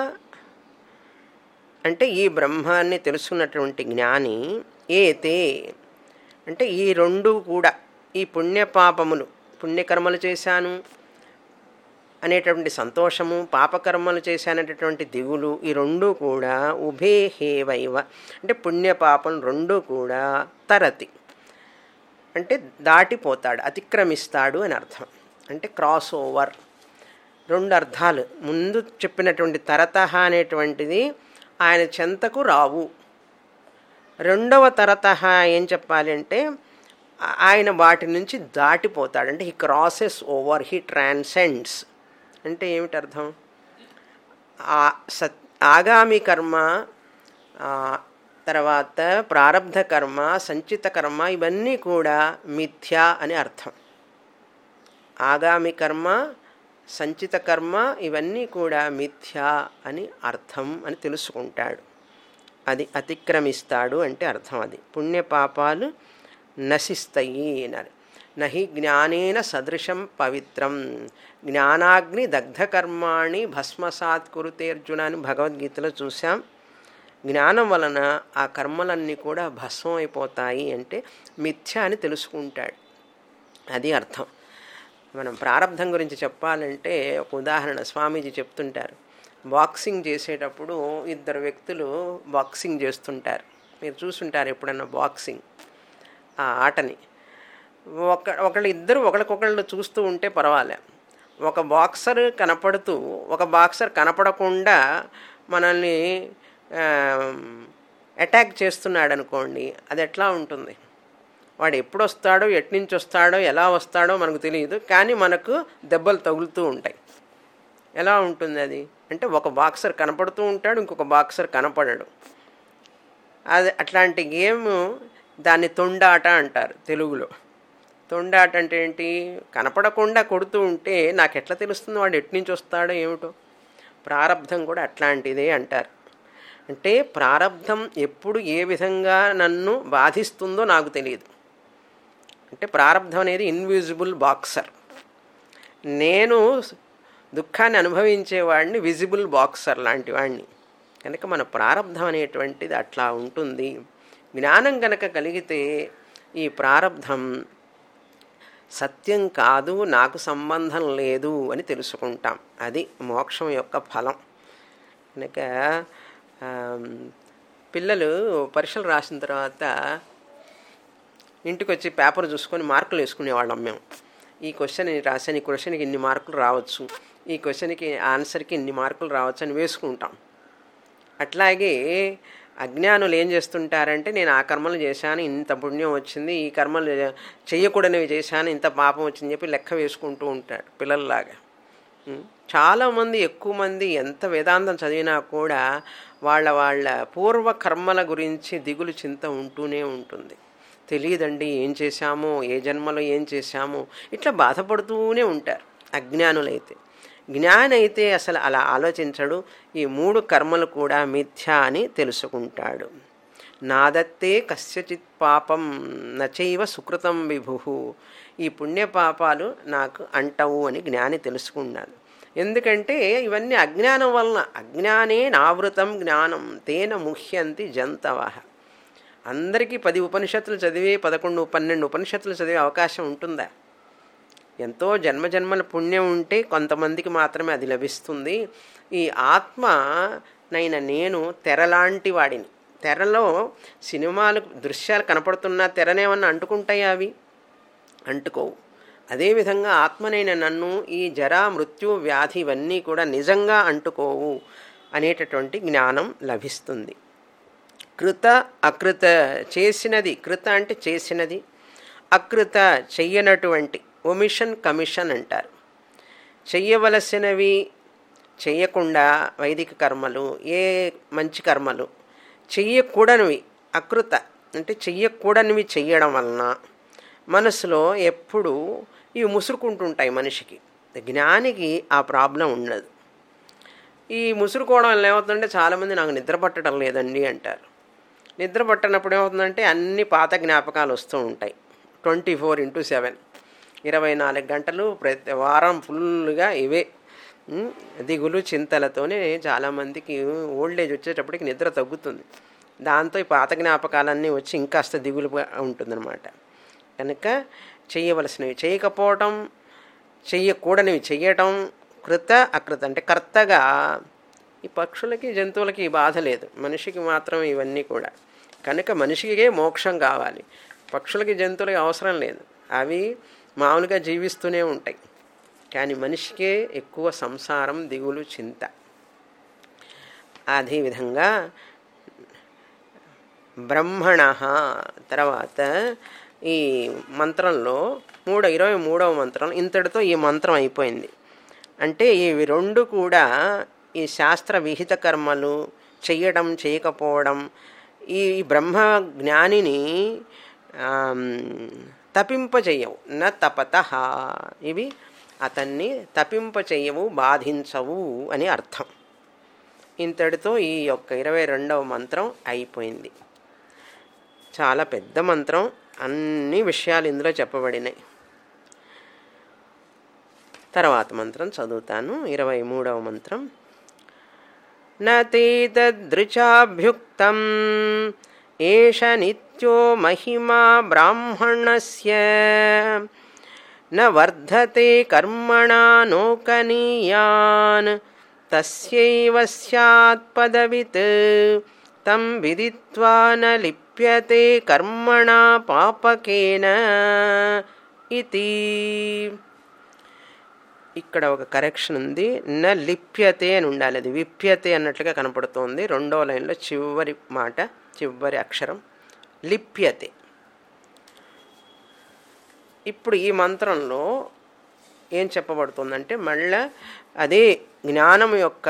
అంటే ఈ బ్రహ్మాన్ని తెలుసుకున్నటువంటి జ్ఞాని, ఏతే అంటే ఈ రెండూ కూడా, ఈ పుణ్యపాపములు, పుణ్యకర్మలు చేశాను అనేటువంటి సంతోషము, పాపకర్మలు చేశాననేటటువంటి దిగులు, ఈ రెండూ కూడా ఉభే హేవైవ అంటే పుణ్యపాపం రెండూ కూడా తరతి అంటే దాటిపోతాడు, అతిక్రమిస్తాడు అని అర్థం. అంటే క్రాస్ ఓవర్. రెండు అర్థాలు. ముందు చెప్పినటువంటి తరతః అనేటువంటిది ఆయన చెంతకు రావు. రెండవ తరతః ఏం చెప్పాలి అంటే ఆయన వాటి నుంచి దాటిపోతాడు. అంటే he crosses over, he transcends. అంటే ఏమిటి అర్థం? ఆగామి కర్మ, తర్వాత ప్రారబ్ధ కర్మ, సంచిత కర్మ ఇవన్నీ కూడా మిథ్యా అని అర్థం. ఆగామి కర్మ, సంచిత కర్మ ఇవన్నీ కూడా మిథ్యా అని అర్థం అని తెలుసుకుంటాడు. అది అతిక్రమిస్తాడు అంటే అర్థం. అది పుణ్యపాపాలు నశిస్తాయి అన్నారు. నహి జ్ఞానేన సదృశం పవిత్రం జ్ఞానాగ్ని దగ్ధకర్మాణి భస్మసాత్ కురుతే అర్జున అని భగవద్గీతలో చూసాం. జ్ఞానం వలన ఆ కర్మలన్నీ కూడా భస్మం అయిపోతాయి అంటే మిథ్య అని తెలుసుకుంటాడు. అది అర్థం. మనం ప్రారంధం గురించి చెప్పాలంటే ఒక ఉదాహరణ స్వామీజీ చెప్తుంటారు. బాక్సింగ్ చేసేటప్పుడు ఇద్దరు వ్యక్తులు బాక్సింగ్ చేస్తుంటారు. మీరు చూసుంటారు ఎప్పుడన్నా బాక్సింగ్ ఆ ఆటని. ఒకళ్ళు ఇద్దరు ఒకరికొకళ్ళు చూస్తూ ఉంటే పర్వాలే. ఒక బాక్సర్ కనపడుతూ ఒక బాక్సర్ కనపడకుండా మనల్ని అటాక్ చేస్తున్నాడు అనుకోండి, అది ఎట్లా ఉంటుంది? వాడు ఎప్పుడు వస్తాడో, ఎట్నుంచి వస్తాడో, ఎలా వస్తాడో మనకు తెలియదు, కానీ మనకు దెబ్బలు తగులుతూ ఉంటాయి. ఎలా ఉంటుంది అది అంటే ఒక బాక్సర్ కనపడుతూ ఉంటాడు, ఇంకొక బాక్సర్ కనపడడు. అది అట్లాంటి గేమ్ దాన్ని తొండాట అంటారు తెలుగులో. తొండాట అంటే ఏంటి? కనపడకుండా కొడుతూ ఉంటే నాకు ఎట్లా తెలుస్తుంది వాడు ఎట్నుంచి వస్తాడో ఏమిటో. ప్రారబ్ధం కూడా అట్లాంటిదే అంటారు. అంటే ప్రారబ్ధం ఎప్పుడు ఏ విధంగా నన్ను బాధిస్తుందో నాకు తెలియదు. అంటే ప్రారబ్ధం అనేది ఇన్విజిబుల్ బాక్సర్. నేను దుఃఖాన్ని అనుభవించేవాడిని విజిబుల్ బాక్సర్ లాంటి వాడిని. కనుక మన ప్రారబ్ధం అనేటువంటిది అట్లా ఉంటుంది. జ్ఞానం కనుక కలిగితే ఈ ప్రారబ్ధం సత్యం కాదు, నాకు సంబంధం లేదు అని తెలుసుకుంటాం. అది మోక్షం యొక్క ఫలం. కనుక పిల్లలు పరీక్షలు రాసిన తర్వాత ఇంటికి వచ్చి పేపర్ చూసుకొని మార్కులు వేసుకునేవాళ్ళం మేము. ఈ క్వశ్చన్ రాశాను, ఈ క్వశ్చన్కి ఇన్ని మార్కులు రావచ్చు, ఈ క్వశ్చన్కి ఆన్సర్కి ఇన్ని మార్కులు రావచ్చు అని వేసుకుంటాం. అట్లాగే అజ్ఞానులు ఏం చేస్తుంటారంటే నేను ఆ కర్మలు చేశాను, ఇంత పుణ్యం వచ్చింది, ఈ కర్మలు చేయకూడనివి చేశాను, ఇంత పాపం వచ్చిందని చెప్పి లెక్క వేసుకుంటూ ఉంటాడు పిల్లల్లాగా. చాలామంది ఎక్కువ మంది ఎంత వేదాంతం చదివినా కూడా వాళ్ళ పూర్వ కర్మల గురించి దిగులు చింత ఉంటూనే ఉంటుంది. తెలియదండి ఏం చేశామో, ఏ జన్మలో ఏం చేశామో, ఇట్లా బాధపడుతూనే ఉంటారు అజ్ఞానులైతే. జ్ఞాని అయితే అసలు అలా ఆలోచించడు. ఈ 3 కర్మలు కూడా మిథ్యా అని తెలుసుకుంటాడు. నాదత్తే కస్యచిత్ పాపం నచైవ సుకృతం విభు. ఈ పుణ్యపాపాలు నాకు అంటవు అని జ్ఞాని తెలుసుకున్నాడు. ఎందుకంటే ఇవన్నీ అజ్ఞానం వలన. అజ్ఞానే నావృతం జ్ఞానం తేన ముహ్యంతి జంతవః. అందరికీ 10 ఉపనిషత్తులు చదివి 11, 12 ఉపనిషత్తులు చదివే అవకాశం ఉంటుందా? ఎంతో జన్మజన్మల పుణ్యం ఉంటే కొంతమందికి మాత్రమే అది లభిస్తుంది. ఈ ఆత్మనైన నేను తెరలాంటి వాడిని. తెరలో సినిమాలు దృశ్యాలు కనపడుతున్నా తెరనేమన్నా అంటుకుంటాయా? అవి అంటుకోవు. అదేవిధంగా ఆత్మనైన నన్ను ఈ జరా మృత్యు వ్యాధి ఇవన్నీ కూడా నిజంగా అంటుకోవు అనేటటువంటి జ్ఞానం లభిస్తుంది. కృత అకృత, చేసినది కృత అంటే చేసినది, అకృత చెయ్యనటువంటి, ఒమిషన్ కమిషన్ అంటారు. చెయ్యవలసినవి చెయ్యకుండా వైదిక కర్మలు, ఏ మంచి కర్మలు, చెయ్యకూడనివి అకృత అంటే చెయ్యకూడనివి చెయ్యడం వలన మనసులో ఎప్పుడూ ఇవి ముసురుకుంటుంటాయి మనిషికి. జ్ఞానికి ఆ ప్రాబ్లం ఉండదు. ఈ ముసురుకోవడం వల్ల ఏమవుతుందంటే చాలామంది నాకు నిద్ర పట్టడం లేదండి అంటారు. నిద్ర పట్టనప్పుడు ఏమవుతుందంటే అన్ని పాత జ్ఞాపకాలు వస్తూ ఉంటాయి. 24/7 24 గంటలు ప్రతి వారం ఫుల్గా ఇవే దిగులు చింతలతోనే చాలామందికి ఓల్డేజ్ వచ్చేటప్పటికి నిద్ర తగ్గుతుంది. దాంతో ఈ పాత జ్ఞాపకాలన్నీ వచ్చి ఇంకాస్త దిగులుగా ఉంటుందన్నమాట. కనుక చేయవలసినవి చేయకపోవటం, చెయ్యకూడనివి చెయ్యటం, కృత అకృత అంటే కర్తగా. ఈ పక్షులకి జంతువులకి ఈ బాధ లేదు, మనిషికి మాత్రం ఇవన్నీ కూడా. కనుక మనిషికే మోక్షం కావాలి, పక్షులకి జంతువులకి అవసరం లేదు. అవి మామూలుగా జీవిస్తూనే ఉంటాయి. కానీ మనిషికే ఎక్కువ సంసారం, దిగులు, చింత. అదేవిధంగా బ్రహ్మణ తర్వాత ఈ మంత్రంలో 23వ మంత్రం ఇంతటితో ఈ మంత్రం అయిపోయింది. అంటే ఇవి 2 కూడా ఈ శాస్త్ర విహిత కర్మలు చెయ్యడం చేయకపోవడం ఈ బ్రహ్మ జ్ఞానిని తపింపచేయవు. న తపత, ఇవి అతన్ని తపింపచేయవు, బాధించవు అని అర్థం. ఇంతటితో ఈ యొక్క 22వ మంత్రం అయిపోయింది. చాలా పెద్ద మంత్రం, అన్ని విషయాలు ఇందులో చెప్పబడినాయి. తర్వాత మంత్రం చదువుతాను. 23వ మంత్రం. నతేతదృచాభ్యుక్తం ఏష నిత్యో మహిమా బ్రాహ్మణస్య న వర్ధతే కర్మణా నోకనీయాన్ తస్యైవ స్యాత్ పదవిత్ తం విదిత్వా న లిప్యతే కర్మణా పాపకేన ఇతి. ఇక్కడ ఒక కరెక్షన్ ఉంది. న లిప్యతే అని ఉండాలి, అది విప్యతే అన్నట్లుగా కనపడుతోంది. 2వ లైన్లో చివరి మాట, చివరి అక్షరం లిప్యతే. ఇప్పుడు ఈ మంత్రంలో ఏం చెప్పబడుతుందంటే మళ్ళా అదే జ్ఞానం యొక్క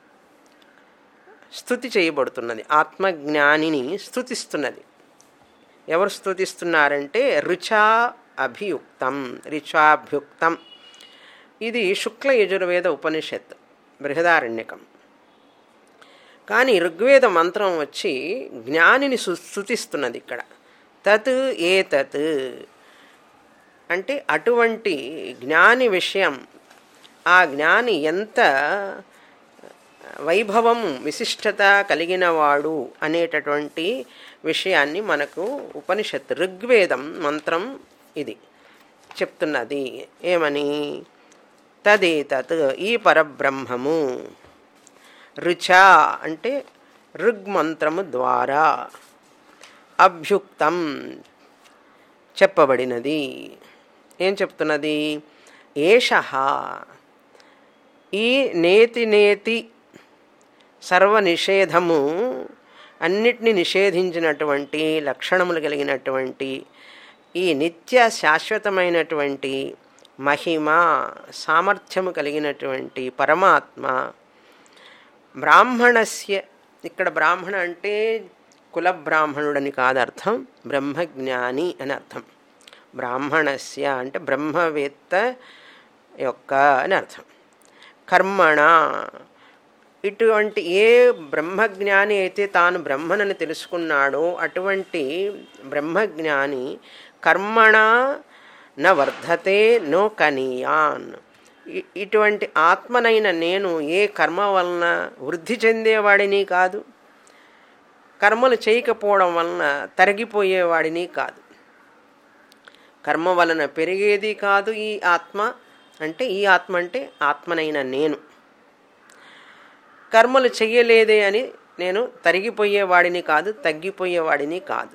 స్తుతి చేయబడుతున్నది. ఆత్మజ్ఞానిని స్తుతిస్తున్నది. ఎవరు స్తుతిస్తున్నారంటే రుచా అభియుక్తం, రుచాభ్యుక్తం. ఇది శుక్ల యజుర్వేద ఉపనిషత్, బృహదారణ్యకం. కానీ ఋగ్వేద మంత్రం వచ్చి జ్ఞానిని స్తుతిస్తున్నది. ఇక్కడ తత్ ఏతత్ అంటే అటువంటి జ్ఞాని విషయం, ఆ జ్ఞాని ఎంత వైభవం విశిష్టత కలిగినవాడు అనేటటువంటి విషయాన్ని మనకు ఉపనిషత్ ఋగ్వేదం మంత్రం ఇది చెప్తున్నది. ఏమని? తదేతత్ ఈ పరబ్రహ్మము, రుచా అంటే ఋగ్మంత్రము ద్వారా, అభ్యుక్తం చెప్పబడినది. ఏం చెప్తున్నది? ఏషః ఈ నేతి నేతి సర్వ నిషేధము, అన్నిటినీ నిషేధించినటువంటి లక్షణములు కలిగినటువంటి ఈ నిత్య శాశ్వతమైనటువంటి మహిమ సామర్థ్యము కలిగినటువంటి పరమాత్మ, బ్రాహ్మణస్య, ఇక్కడ బ్రాహ్మణ అంటే కుల బ్రాహ్మణుడని కాదు అర్థం, బ్రహ్మజ్ఞాని అని అర్థం. బ్రాహ్మణస్య అంటే బ్రహ్మవేత్త యొక్క అని అర్థం. కర్మణ, ఇటువంటి ఏ బ్రహ్మజ్ఞాని అయితే తాను బ్రహ్మనని తెలుసుకున్నాడో అటువంటి బ్రహ్మజ్ఞాని కర్మణ న వర్ధతే నో కనీయాన్. ఇటువంటి ఆత్మనైన నేను ఏ కర్మ వలన వృద్ధి చెందేవాడిని కాదు, కర్మలు చేయకపోవడం వలన తరిగిపోయేవాడిని కాదు, కర్మ వలన పెరిగేది కాదు ఈ ఆత్మ. అంటే ఈ ఆత్మ అంటే ఆత్మనైన నేను. కర్మలు చెయ్యలేదే అని నేను తరిగిపోయేవాడిని కాదు, తగ్గిపోయేవాడిని కాదు.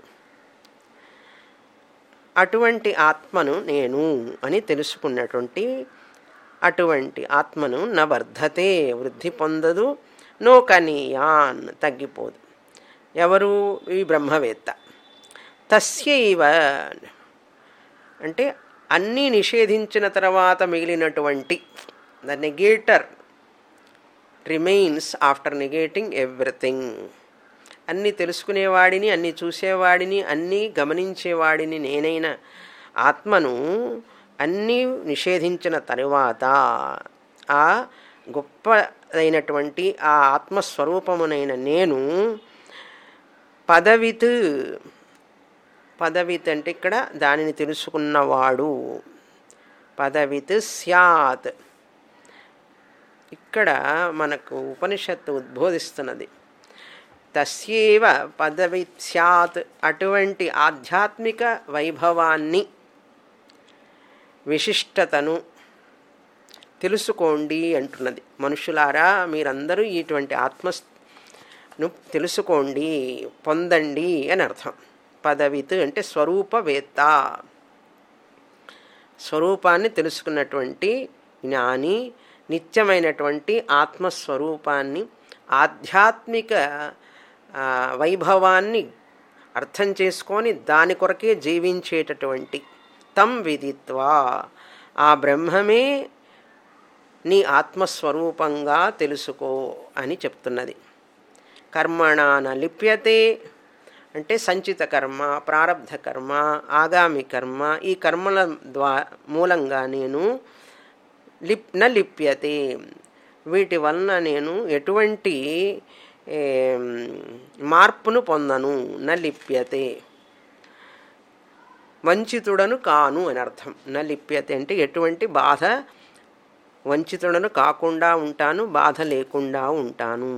అటువంటి ఆత్మను నేను అని తెలుసుకున్నటువంటి అటువంటి ఆత్మను న వర్ధతే వృద్ధి పొందదు, నో కనీయాన్ తగ్గిపోదు. ఎవరు? ఈ బ్రహ్మవేత్త. తస్యైవ అంటే అన్నీ నిషేధించిన తర్వాత మిగిలినటువంటి, the negator remains after negating everything. అన్నీ తెలుసుకునేవాడిని, అన్నీ చూసేవాడిని, అన్నీ గమనించేవాడిని నేనైన ఆత్మను అన్నీ నిషేధించిన తరువాత ఆ గొప్పదైనటువంటి ఆ ఆత్మస్వరూపమునైన నేను పదవిత్, పదవిత్ అంటే ఇక్కడ దానిని తెలుసుకున్నవాడు, పదవిత్ స్యాత్. ఇక్కడ మనకు ఉపనిషత్తు ఉద్బోధిస్తున్నది. తస్యేవ పదవిత్ స్యాత్, అటువంటి ఆధ్యాత్మిక వైభవాన్ని విశిష్టతను తెలుసుకోండి అంటున్నది. మనుషులారా మీరందరూ ఇటువంటి ఆత్మను తెలుసుకోండి, పొందండి అని అర్థం. పదవిత్ అంటే స్వరూపవేత్త, స్వరూపాన్ని తెలుసుకున్నటువంటి జ్ఞాని, నిత్యమైనటువంటి ఆత్మస్వరూపాన్ని, ఆధ్యాత్మిక వైభవాన్ని అర్థం చేసుకొని దాని కొరకే జీవించేటటువంటి తం విదిత్వా, ఆ బ్రహ్మమే నీ ఆత్మస్వరూపంగా తెలుసుకో అని చెప్తున్నది. కర్మణాన లిప్యతే అంటే సంచిత కర్మ, ప్రారబ్ధ కర్మ, ఆగామి కర్మ, ఈ కర్మల మూలంగా నేను న లిప్యతే, వీటి వలన నేను ఎటువంటి మార్పును పొందను. న లిప్యతే వంచితుడను కాను అని అర్థం. న లిప్యతే అంటే ఎటువంటి బాధ, వంచితుడను కాకుండా ఉంటాను, బాధ లేకుండా ఉంటాను.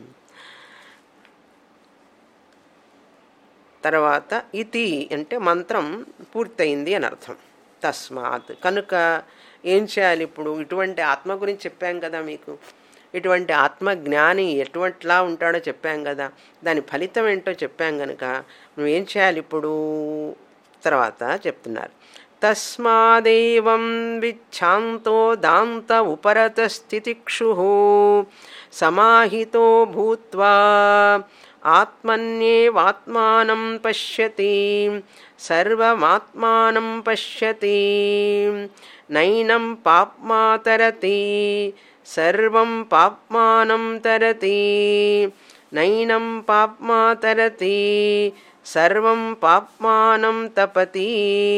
తర్వాత ఇతి అంటే మంత్రం పూర్తయింది అని అర్థం. తస్మాత్ కనుక ఏం చేయాలి ఇప్పుడు? ఇటువంటి ఆత్మ గురించి చెప్పాం కదా మీకు. ఇటువంటి ఆత్మజ్ఞాని ఎటువంటిలా ఉంటాడో చెప్పాం కదా, దాని ఫలితం ఏంటో చెప్పాం కనుక నువ్వేం చేయాలి ఇప్పుడు? తర్వాత చెప్తున్నారు. తస్మాదేవం విచ్ఛాంతో దాంత ఉపరత స్థితిక్షు సమాహితో భూత్వా ఆత్మన్యేవాత్మానం పశ్యతి సర్వమాత్మానం పశ్యతి నైనం పాప్మాతరతి సర్వం పాప్మానం తరతి నైనం పాప్మాతరతి సర్వం పాప్మానం తపతి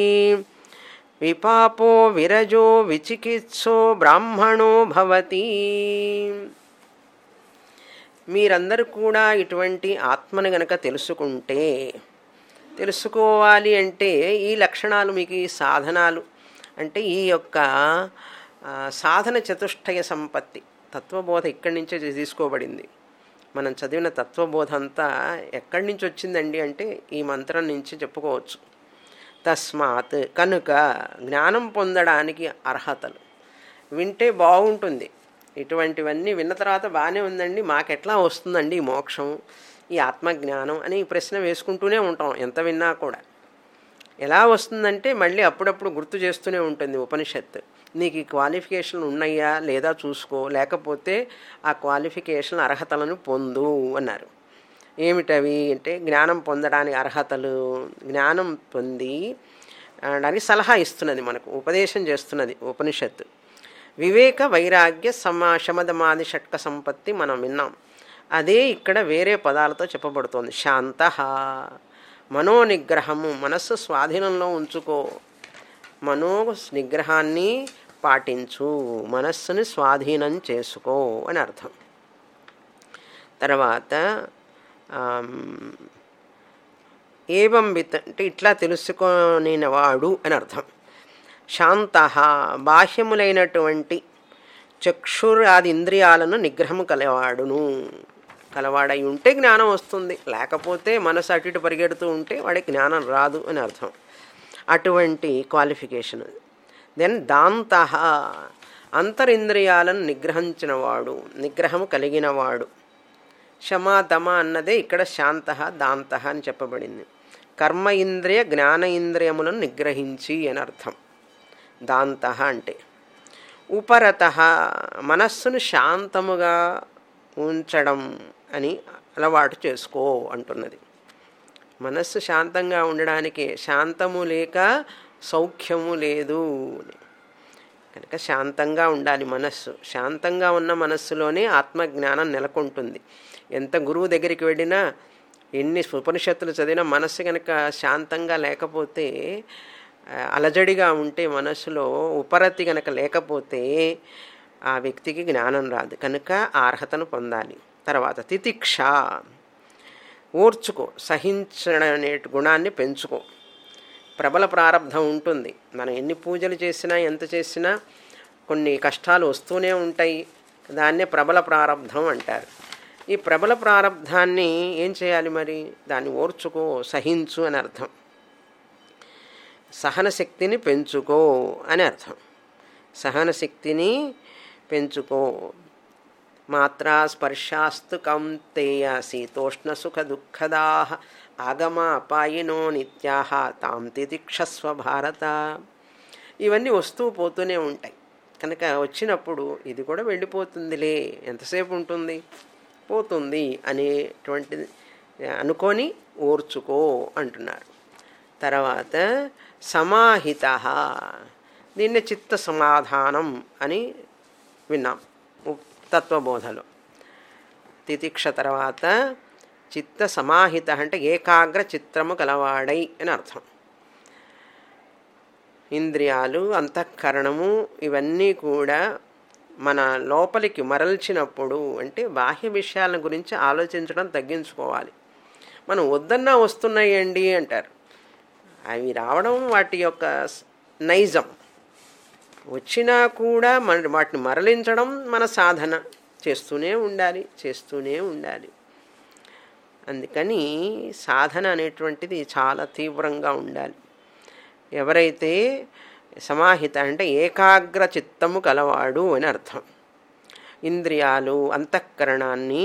విపాపో విరజో విచికిత్సో బ్రాహ్మణో భవతి. మీరందరూ కూడా ఇటువంటి ఆత్మను గనక తెలుసుకుంటే, తెలుసుకోవాలి అంటే ఈ లక్షణాలు మీకు, ఈ సాధనాలు అంటే ఈ యొక్క సాధన చతుష్టయ సంపత్తి తత్వబోధ ఇక్కడి నుంచే తీసుకోబడింది. మనం చదివిన తత్వబోధ అంతా ఎక్కడి నుంచి వచ్చిందండి అంటే ఈ మంత్రం నుంచి చెప్పుకోవచ్చు. తస్మాత్ కనుక జ్ఞానం పొందడానికి అర్హతలు. వింటే బాగుంటుంది, ఇటువంటివన్నీ విన్న తర్వాత బాగానే ఉందండి, మాకెట్లా వస్తుందండి ఈ మోక్షం, ఈ ఆత్మజ్ఞానం అని ప్రశ్న వేసుకుంటూనే ఉంటాం ఎంత విన్నా కూడా. ఎలా వస్తుందంటే మళ్ళీ అప్పుడప్పుడు గుర్తు చేస్తూనే ఉంటుంది ఉపనిషత్తు. నీకు ఈ క్వాలిఫికేషన్లు ఉన్నాయా లేదా చూసుకో, లేకపోతే ఆ క్వాలిఫికేషన్ అర్హతలను పొందు అన్నారు. ఏమిటవి అంటే జ్ఞానం పొందడానికి అర్హతలు. జ్ఞానం పొంది దానికి సలహా ఇస్తున్నది, మనకు ఉపదేశం చేస్తున్నది ఉపనిషత్తు. వివేక వైరాగ్య శమదమాది షట్క సంపత్తి మనం విన్నాం. అదే ఇక్కడ వేరే పదాలతో చెప్పబడుతోంది. శాంత, మనోనిగ్రహము, మనస్సు స్వాధీనంలో ఉంచుకో, మనో నిగ్రహాన్ని పాటించు, మనస్సుని స్వాధీనం చేసుకో అని అర్థం. తర్వాత ఏవం విత్ అంటే ఇట్లా తెలుసుకొనినవాడు అని అర్థం. శాంత, బాహ్యములైనటువంటి చక్షురాది ఇంద్రియాలను నిగ్రహము కలవాడై ఉంటే జ్ఞానం వస్తుంది, లేకపోతే మనసు అటు ఇటు పరిగెడుతూ ఉంటే వాడికి జ్ఞానం రాదు అని అర్థం. అటువంటి క్వాలిఫికేషన్. దెన్ దాంత, అంతరింద్రియాలను నిగ్రహించినవాడు, నిగ్రహము కలిగినవాడు. శమ దమ అన్నదే ఇక్కడ శాంత దాంత అని చెప్పబడింది. కర్మ ఇంద్రియ జ్ఞాన ఇంద్రియములను నిగ్రహించి అని అర్థం దాంత అంటే. ఉపరత, మనస్సును శాంతముగా ఉంచడం అని అలవాటు చేసుకో అంటున్నది. మనస్సు శాంతంగా ఉండడానికి శాంతము లేక సౌఖ్యము లేదు కనుక శాంతంగా ఉండాలి మనస్సు. శాంతంగా ఉన్న మనస్సులోనే ఆత్మజ్ఞానం నెలకొంటుంది. ఎంత గురువు దగ్గరికి వెళ్ళినా, ఎన్ని ఉపనిషత్తులు చదివినా మనస్సు కనుక శాంతంగా లేకపోతే, అలజడిగా ఉంటే, మనస్సులో ఉపరతి కనుక లేకపోతే ఆ వ్యక్తికి జ్ఞానం రాదు. కనుక ఆ అర్హతను పొందాలి. తర్వాత తితిక్ష, ఓర్చుకో, సహించడం అనే గుణాన్ని పెంచుకో. ప్రబల ప్రారంధం ఉంటుంది. మనం ఎన్ని పూజలు చేసినా ఎంత చేసినా కొన్ని కష్టాలు వస్తూనే ఉంటాయి. దాన్నే ప్రబల ప్రారంధం అంటారు. ఈ ప్రబల ప్రారంధాన్ని ఏం చేయాలి మరి? దాన్ని ఓర్చుకో, సహించు అని అర్థం. సహన శక్తిని పెంచుకో అని అర్థం. సహన శక్తిని పెంచుకో. మాత్రా స్పర్శాస్తు కౌంతేయ శీతోష్ణ సుఖ దుఃఖదా ఆగమ అపాయినో నిత్యాహ తాం తితిక్షస్వ భారత. ఇవన్నీ వస్తూ పోతూనే ఉంటాయి కనుక వచ్చినప్పుడు ఇది కూడా వెళ్ళిపోతుందిలే, ఎంతసేపు ఉంటుంది, పోతుంది అనేటువంటిది అనుకొని ఓర్చుకో అంటున్నారు. తర్వాత సమాహిత, దీన్ని చిత్త సమాధానం అని విన్నాం తత్వబోధలో. తితిక్ష తర్వాత చిత్త సమాహిత అంటే ఏకాగ్ర చిత్రము కలవాడై అని అర్థం. ఇంద్రియాలు, అంతఃకరణము ఇవన్నీ కూడా మన లోపలికి మరల్చినప్పుడు అంటే బాహ్య విషయాల గురించి ఆలోచించడం తగ్గించుకోవాలి. మనం వద్దన్నా వస్తున్నాయండి అంటారు. అవి రావడం వాటి యొక్క నైజం. వచ్చినా కూడా వాటిని మరలించడం మన సాధన. చేస్తూనే ఉండాలి. అందుకని సాధన అనేటువంటిది చాలా తీవ్రంగా ఉండాలి. ఎవరైతే సమాహిత అంటే ఏకాగ్ర చిత్తము కలవాడు అని అర్థం. ఇంద్రియాలు అంతఃకరణాన్ని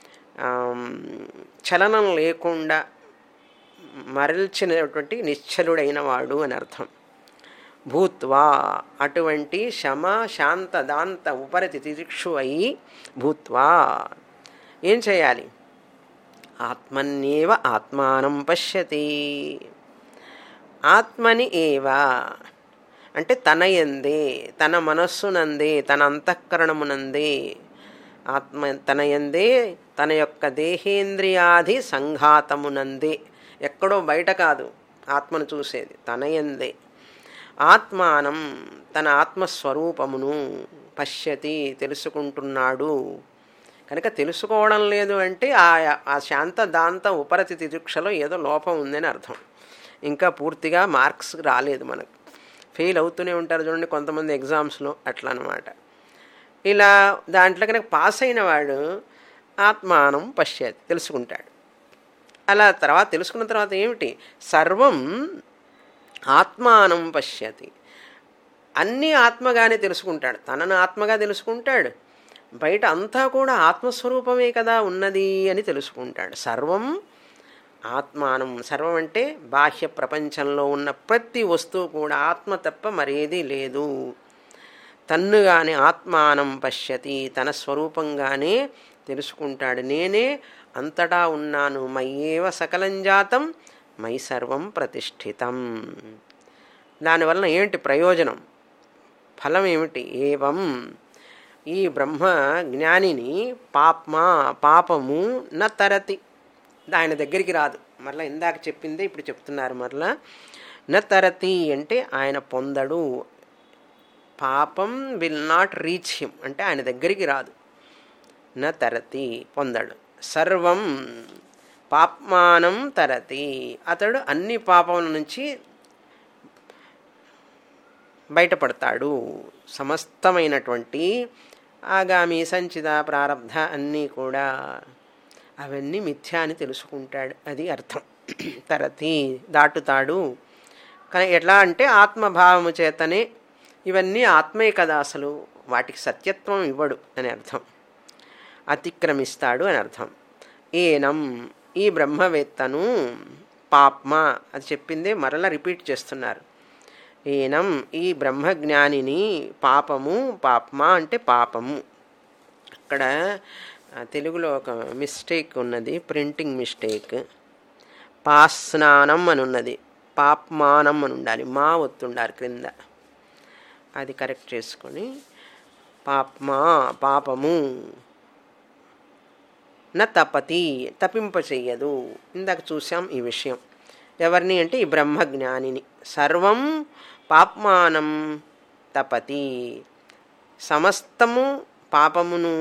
చలనం లేకుండా మరల్చినటువంటి నిశ్చలుడైన వాడు అని అర్థం. భూత్వా అటువంటి శమ శాంత దాంత ఉపరతి తితిక్షు అయి భూత్వా ఏం చేయాలి? ఆత్మన్యేవ ఆత్మానం పశ్యతి. ఆత్మని ఏవ అంటే తన యందే, తన మనస్సునందే, తన అంతఃకరణమునందే, తన యందే, తన యొక్క దేహేంద్రియాది సంఘాతమునందే, ఎక్కడో బయట కాదు ఆత్మను చూసేది, తన యందే. ఆత్మానం తన ఆత్మస్వరూపమును పశ్యతి తెలుసుకుంటున్నాడు. కనుక తెలుసుకోవడం లేదు అంటే ఆ శాంత దాంత ఉపరతి తితిక్షలో ఏదో లోపం ఉందని అర్థం. ఇంకా పూర్తిగా మార్క్స్ రాలేదు మనకు. ఫెయిల్ అవుతూనే ఉంటారు చూడండి కొంతమంది ఎగ్జామ్స్లో, అట్లా అనమాట. ఇలా దాంట్లో కనుక పాస్ అయిన వాడు ఆత్మానం పశ్యతి తెలుసుకుంటాడు. అలా తర్వాత తెలుసుకున్న తర్వాత ఏమిటి? సర్వం ఆత్మానం పశ్యతి. అన్నీ ఆత్మగానే తెలుసుకుంటాడు. తనను ఆత్మగా తెలుసుకుంటాడు. బయట అంతా కూడా ఆత్మస్వరూపమే కదా ఉన్నది అని తెలుసుకుంటాడు. సర్వం ఆత్మానం. సర్వం అంటే బాహ్య ప్రపంచంలో ఉన్న ప్రతి వస్తువు కూడా ఆత్మ తప్ప మరేదీ లేదు. తన్నుగానే ఆత్మానం పశ్యతి, తన స్వరూపంగానే తెలుసుకుంటాడు. నేనే అంతటా ఉన్నాను. మయ్యేవ సకలం జాతం మయి సర్వం ప్రతిష్ఠితం. దానివలన ఏమిటి ప్రయోజనం? ఫలం ఏమిటి? ఏవం ఈ బ్రహ్మ జ్ఞానిని పాపము న తరతి, ఆయన దగ్గరికి రాదు. మరలా ఇందాక చెప్పిందే ఇప్పుడు చెప్తున్నారు. మరలా న తరతి అంటే ఆయన పొందడు. పాపం విల్ నాట్ రీచ్ హిమ్ అంటే ఆయన దగ్గరికి రాదు. న తరతి పొందడు. సర్వం పాప్మానం తరతి, అతడు అన్ని పాపముల నుంచి బయటపడతాడు. సమస్తమైనటువంటి ఆగామి సంచిత ప్రారబ్ధ అన్నీ కూడా అవన్నీ మిథ్యా అని తెలుసుకుంటాడు. అది అర్థం. తరతి దాటుతాడు. కానీ ఎట్లా అంటే ఆత్మభావము చేతనే. ఇవన్నీ ఆత్మే కదా అసలు, వాటికి సత్యత్వం ఇవ్వడు అని అర్థం. అతిక్రమిస్తాడు అని అర్థం. ఏనం ఈ బ్రహ్మవేత్తను పాప్మ అది చెప్పిందే మరలా రిపీట్ చేస్తున్నారు. ఏనం ఈ బ్రహ్మజ్ఞానిని పాప్మ అంటే పాపము. అక్కడ తెలుగులో ఒక మిస్టేక్ ఉన్నది, ప్రింటింగ్ మిస్టేక్. పాస్నానం అని ఉన్నది, పాప్మానం అని ఉండాలి, మా ఒత్తుండాలి క్రింద. అది కరెక్ట్ చేసుకొని పాపము న తపతి తపింపచెయ్యదు. ఇందాక చూసాం ఈ విషయం. ఎవరిని అంటే ఈ బ్రహ్మజ్ఞానిని. సర్వం పాప్మానం తపతి, సమస్తము పాపమును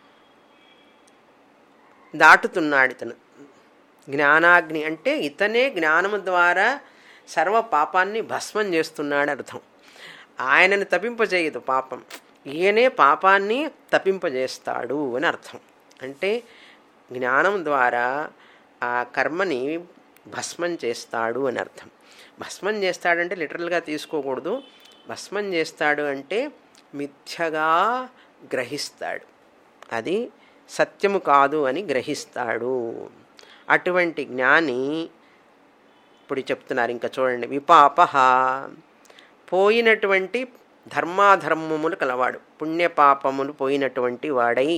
దాటుతున్నాడు ఇతను. జ్ఞానాగ్ని అంటే ఇతనే జ్ఞానము ద్వారా సర్వ పాపాన్ని భస్మం చేస్తున్నాడు అర్థం. ఆయనను తపింపజేయదు పాపం, ఈయనే పాపాన్ని తపింపజేస్తాడు అని అర్థం. అంటే జ్ఞానం ద్వారా ఆ కర్మని భస్మం చేస్తాడు అని అర్థం. భస్మం చేస్తాడంటే లిటరల్గా తీసుకోకూడదు. భస్మం చేస్తాడు అంటే మిథ్యగా గ్రహిస్తాడు, అది సత్యము కాదు అని గ్రహిస్తాడు. అటువంటి జ్ఞాని ఇప్పుడు చెప్తున్నారు. ఇంకా చూడండి. విపాపహ పోయినటువంటి ధర్మాధర్మములు కలవాడు, పుణ్యపాపములు పోయినటువంటి వాడై,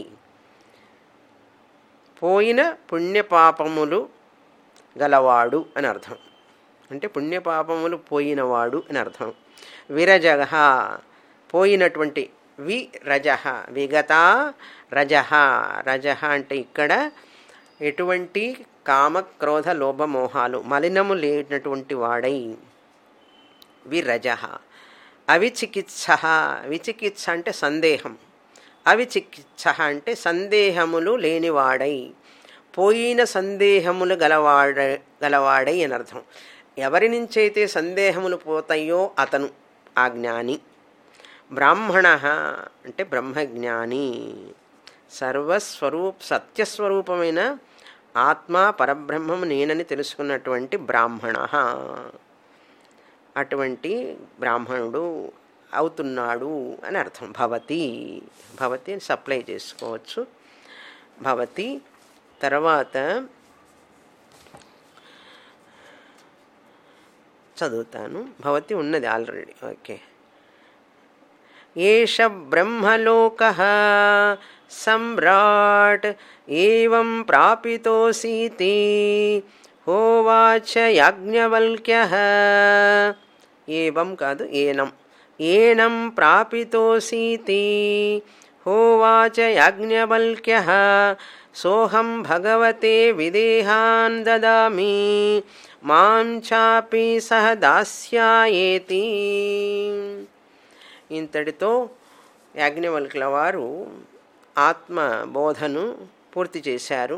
పోయిన పుణ్యపాపములు గలవాడు అని అర్థం. అంటే పుణ్యపాపములు పోయినవాడు అని అర్థం. విరజగ పోయినటువంటి, విరజ విగత రజ. రజ అంటే ఇక్కడ ఎటువంటి కామ క్రోధ లోభమోహాలు మలినము లేనటువంటి వాడై. విరజ. అవిచికిత్స, విచికిత్స అంటే సందేహం, అవిచికిత్స అంటే సందేహములు లేనివాడై, పోయిన సందేహములు గలవాడై అని అర్థం. ఎవరి నుంచైతే సందేహములు పోతాయో అతను ఆ జ్ఞాని. బ్రాహ్మణ అంటే బ్రహ్మజ్ఞాని, సత్యస్వరూపమైన ఆత్మ పరబ్రహ్మం నేనని తెలుసుకున్నటువంటి బ్రాహ్మణ, అటువంటి బ్రాహ్మణుడు అవుతున్నాడు అని అర్థం. భవతి అని సప్లై చేసుకోవచ్చు. భవతి తర్వాత చదువుతాను. భవతి ఉన్నది ఆల్రెడీ. ఓకే. ఏష బ్రహ్మలోకః సమ్రాట్ ఏవం ప్రాపితోసీతి హోవాచ యాజ్ఞవల్క్యః. ఏవం కాదు, ఏనం ప్రాపితోసీతి హోవాచ యాజ్ఞవల్క్యః సోహం భగవతే విదేహాన్ దదామి మాం చాపి సహ దాస్యాయేతి. ఇంతటితో యాజ్ఞవల్కుల వారు ఆత్మబోధను పూర్తి చేశారు.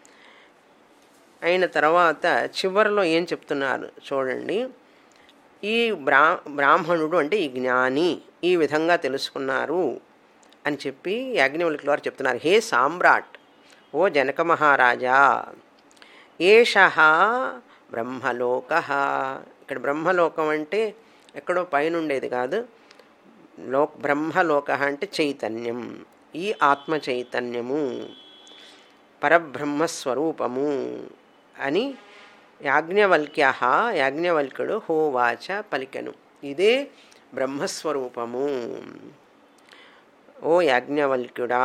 అయిన తర్వాత చివరిలో ఏం చెప్తున్నారు చూడండి. ఈ బ్రాహ్మణుడు అంటే ఈ జ్ఞాని ఈ విధంగా తెలుసుకున్నారు అని చెప్పి యాజ్ఞవల్కుల వారు చెప్తున్నారు. హే సామ్రాట్, ఓ జనక మహారాజా, ఏషః బ్రహ్మలోకః. ఇక్కడ బ్రహ్మలోకం అంటే ఎక్కడో పైన ఉండేది కాదు. బ్రహ్మలోక అంటే చైతన్యం, ఈ ఆత్మ చైతన్యము పరబ్రహ్మస్వరూపము అని యాజ్ఞవల్క్యుడు హోవాచ పలికెను. ఇదే బ్రహ్మస్వరూపము. ఓ యాజ్ఞవల్క్యుడా.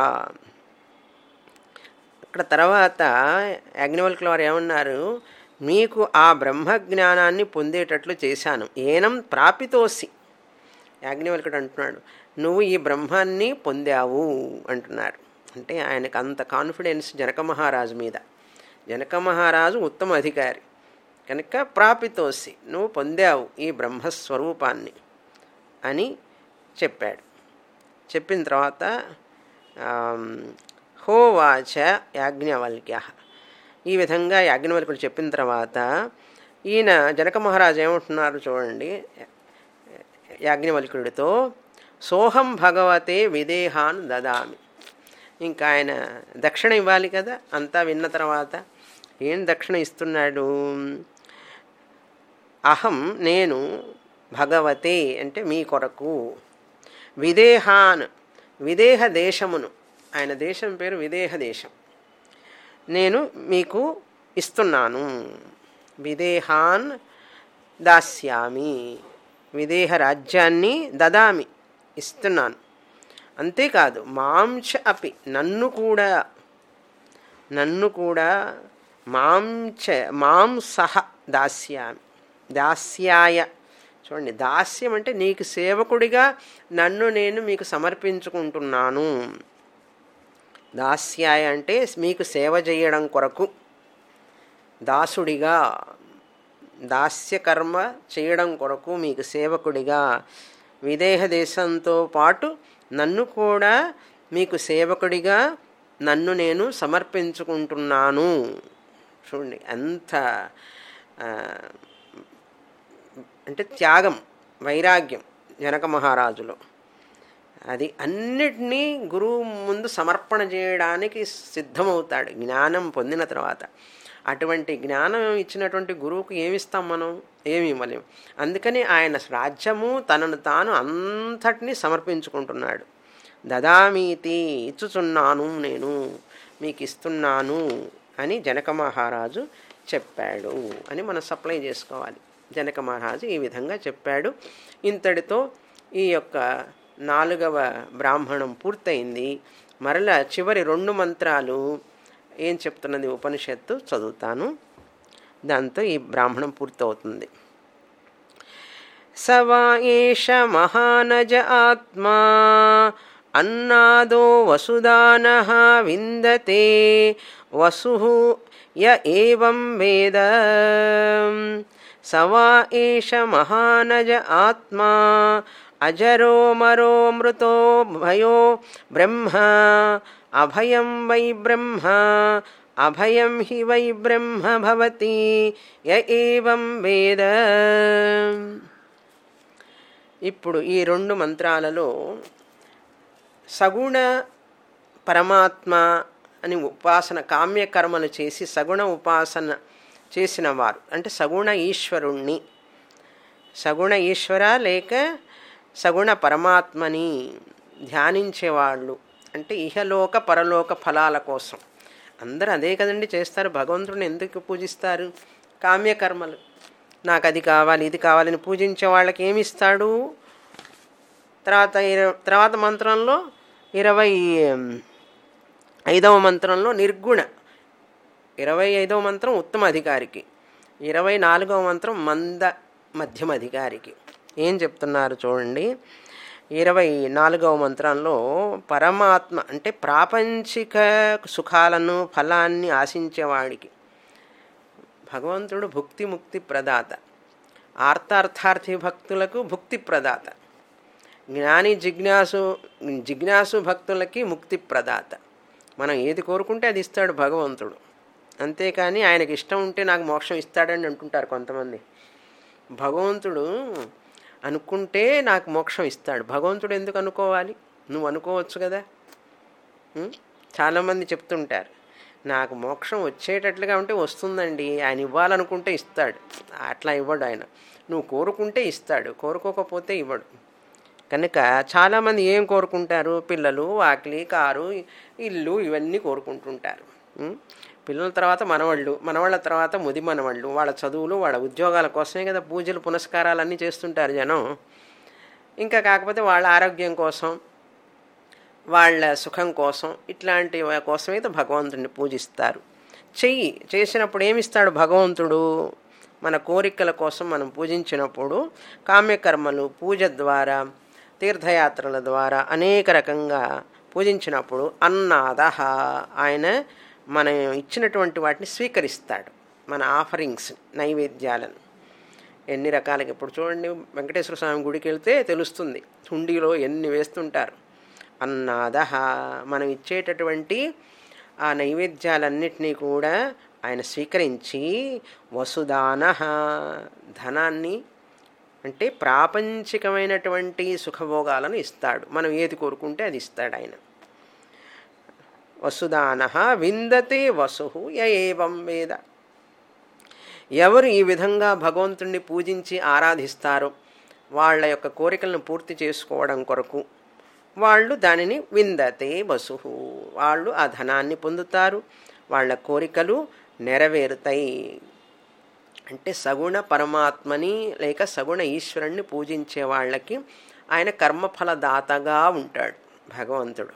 ఇక్కడ తర్వాత యాజ్ఞవల్కుల వారు ఏమన్నారు, మీకు ఆ బ్రహ్మజ్ఞానాన్ని పొందేటట్లు చేశాను. ఏనం ప్రాపితోసి. యాజ్ఞవల్కుడు అంటున్నాడు, నువ్వు ఈ బ్రహ్మాన్ని పొందావు అంటున్నారు. అంటే ఆయనకు అంత కాన్ఫిడెన్స్ జనక మహారాజు మీద. జనక మహారాజు ఉత్తమ అధికారి కనుక ప్రాపితోసి, నువ్వు పొందావు ఈ బ్రహ్మస్వరూపాన్ని అని చెప్పాడు. చెప్పిన తర్వాత హోవాచ యాజ్ఞవల్క్య. ఈ విధంగా యాజ్ఞవల్కుడు చెప్పిన తర్వాత ఈయన జనక మహారాజు ఏమంటున్నారు చూడండి యాజ్ఞవల్కుడితో, సోహం భగవతే విదేహాన్ దదామి. ఇంకా ఆయన దక్షిణ ఇవ్వాలి కదా. అంతా విన్న తర్వాత ఏం దక్షిణ ఇస్తున్నాడు, నేను భగవతే అంటే మీ కొరకు, విదేహాన్ విదేహ దేశమును, ఆయన దేశం పేరు విదేహ దేశం, నేను మీకు ఇస్తున్నాను. విదేహాన్ దాస్యామి, విదేహ రాజ్యాన్ని దదామి ఇస్తున్నాను. అంతేకాదు మాంచ అపి, నన్ను కూడా మాం సహ దాస్యామి. దాస్యాయ చూడండి, దాస్యం అంటే నీకు సేవకుడిగా నన్ను నేను మీకు సమర్పించుకుంటున్నాను. దాస్యాయ అంటే మీకు సేవ చేయడం కొరకు, దాసుడిగా దాస్యకర్మ చేయడం కొరకు మీకు సేవకుడిగా, విదేహ దేశంతో పాటు నన్ను కూడా మీకు సేవకుడిగా నన్ను నేను సమర్పించుకుంటున్నాను. చూడండి అంత అంటే త్యాగం, వైరాగ్యం జనక మహారాజులో. అది అన్నిటినీ గురువు ముందు సమర్పణ చేయడానికి సిద్ధమవుతాడు జ్ఞానం పొందిన తర్వాత. అటువంటి జ్ఞానం ఇచ్చినటువంటి గురువుకు ఏమిస్తాం మనం? ఏమి ఇవ్వలేము. అందుకని ఆయన రాజ్యము తనను తాను అంతటినీ సమర్పించుకుంటున్నాడు. దదామీతి, ఇచ్చుచున్నాను, నేను మీకు ఇస్తున్నాను అని జనక మహారాజు చెప్పాడు అని మనం సప్లై చేసుకోవాలి. జనక మహారాజు ఈ విధంగా చెప్పాడు. ఇంతటితో ఈ యొక్క 4వ బ్రాహ్మణం పూర్తయింది. మరలా చివరి 2 మంత్రాలు ఏం చెప్తున్నది ఉపనిషత్తు చదువుతాను. దాంతో ఈ బ్రాహ్మణం పూర్తవుతుంది. సవా ఏష మహానజ ఆత్మా అన్నాదో వసుదానః విందతే వసుః య ఏవం వేద. సవా ఏష మహానజ ఆత్మా అజరో మరో మృతో భయో బ్రహ్మ అభయం why Brahma Abhayam he why బ్రహ్మ భవతి య ఏవం వేద. ఇప్పుడు ఈ రెండు మంత్రాలలో సగుణ పరమాత్మ అని ఉపాసన కామ్యకర్మలు చేసి సగుణ ఉపాసన చేసిన వారు అంటే సగుణ ఈశ్వరుణ్ణి, సగుణ ఈశ్వర లేక సగుణ పరమాత్మని ధ్యానించేవాళ్ళు అంటే ఇహలోక పరలోక ఫలాల కోసం. అందరూ అదే కదండి చేస్తారు. భగవంతుడిని ఎందుకు పూజిస్తారు? కామ్యకర్మలు. నాకు అది కావాలి ఇది కావాలని పూజించే వాళ్ళకి ఏమిస్తాడు? తర్వాత మంత్రంలో 25వ మంత్రంలో నిర్గుణ, 25వ మంత్రం ఉత్తమ అధికారికి, 24వ మంత్రం మంద మధ్యమ అధికారికి. ఏం చెప్తున్నారు చూడండి. 24వ మంత్రంలో పరమాత్మ అంటే ప్రాపంచిక సుఖాలను ఫలాన్ని ఆశించేవాడికి భగవంతుడు భుక్తి ముక్తి ప్రదాత, ఆర్తార్థార్థి భక్తులకు భుక్తి ప్రదాత, జ్ఞాని జిజ్ఞాసు భక్తులకి ముక్తి ప్రదాత. మనం ఏది కోరుకుంటే అది ఇస్తాడు భగవంతుడు. అంతేకాని ఆయనకి ఇష్టం ఉంటే నాకు మోక్షం ఇస్తాడని అంటుంటారు కొంతమంది. భగవంతుడు అనుకుంటే నాకు మోక్షం ఇస్తాడు. భగవంతుడు ఎందుకు అనుకోవాలి? నువ్వు అనుకోవచ్చు కదా. చాలామంది చెప్తుంటారు నాకు మోక్షం వచ్చేటట్లుగా ఉంటే వస్తుందండి, ఆయన ఇవ్వాలనుకుంటే ఇస్తాడు. అట్లా ఇవ్వడు ఆయన. నువ్వు కోరుకుంటే ఇస్తాడు, కోరుకోకపోతే ఇవ్వడు. కనుక చాలామంది ఏం కోరుకుంటారు? పిల్లలు, వాకిలి, కారు, ఇల్లు ఇవన్నీ కోరుకుంటుంటారు. పిల్లల తర్వాత మనవాళ్ళు, మనవాళ్ళ తర్వాత ముది మనవాళ్ళు, వాళ్ళ చదువులు వాళ్ళ ఉద్యోగాల కోసమే కదా పూజలు పునస్కారాలు అన్నీ చేస్తుంటారు జనం. ఇంకా కాకపోతే వాళ్ళ ఆరోగ్యం కోసం, వాళ్ళ సుఖం కోసం, ఇట్లాంటి కోసమైతే భగవంతుడిని పూజిస్తారు. చేసినప్పుడు ఏమిస్తాడు భగవంతుడు? మన కోరికల కోసం మనం పూజించినప్పుడు కామ్యకర్మలు పూజ ద్వారా, తీర్థయాత్రల ద్వారా అనేక రకంగా పూజించినప్పుడు అన్నాద ఆయన మనం ఇచ్చినటువంటి వాటిని స్వీకరిస్తాడు. మన ఆఫరింగ్స్, నైవేద్యాలను ఎన్ని రకాలకి. ఇప్పుడు చూడండి, వెంకటేశ్వర స్వామి గుడికి వెళ్తే తెలుస్తుంది హుండీలో ఎన్ని వేస్తుంటారు. అన్నాద మనం ఇచ్చేటటువంటి ఆ నైవేద్యాలన్నిటినీ కూడా ఆయన స్వీకరించి వసుదాన ధనాన్ని అంటే ప్రాపంచికమైనటువంటి సుఖభోగాలను ఇస్తాడు. మనం ఏది కోరుకుంటే అది ఇస్తాడు ఆయన. వసుదాన విందతే వసు ఏవం వేద. ఎవరు ఈ విధంగా భగవంతుణ్ణి పూజించి ఆరాధిస్తారో వాళ్ళ యొక్క కోరికలను పూర్తి చేసుకోవడం కొరకు వాళ్ళు దానిని విందతే వసు, వాళ్ళు ఆ ధనాన్ని పొందుతారు, వాళ్ళ కోరికలు నెరవేరుతాయి. అంటే సగుణ పరమాత్మని లేక సగుణ ఈశ్వరుణ్ణి పూజించే వాళ్ళకి ఆయన కర్మఫలదాతగా ఉంటాడు భగవంతుడు.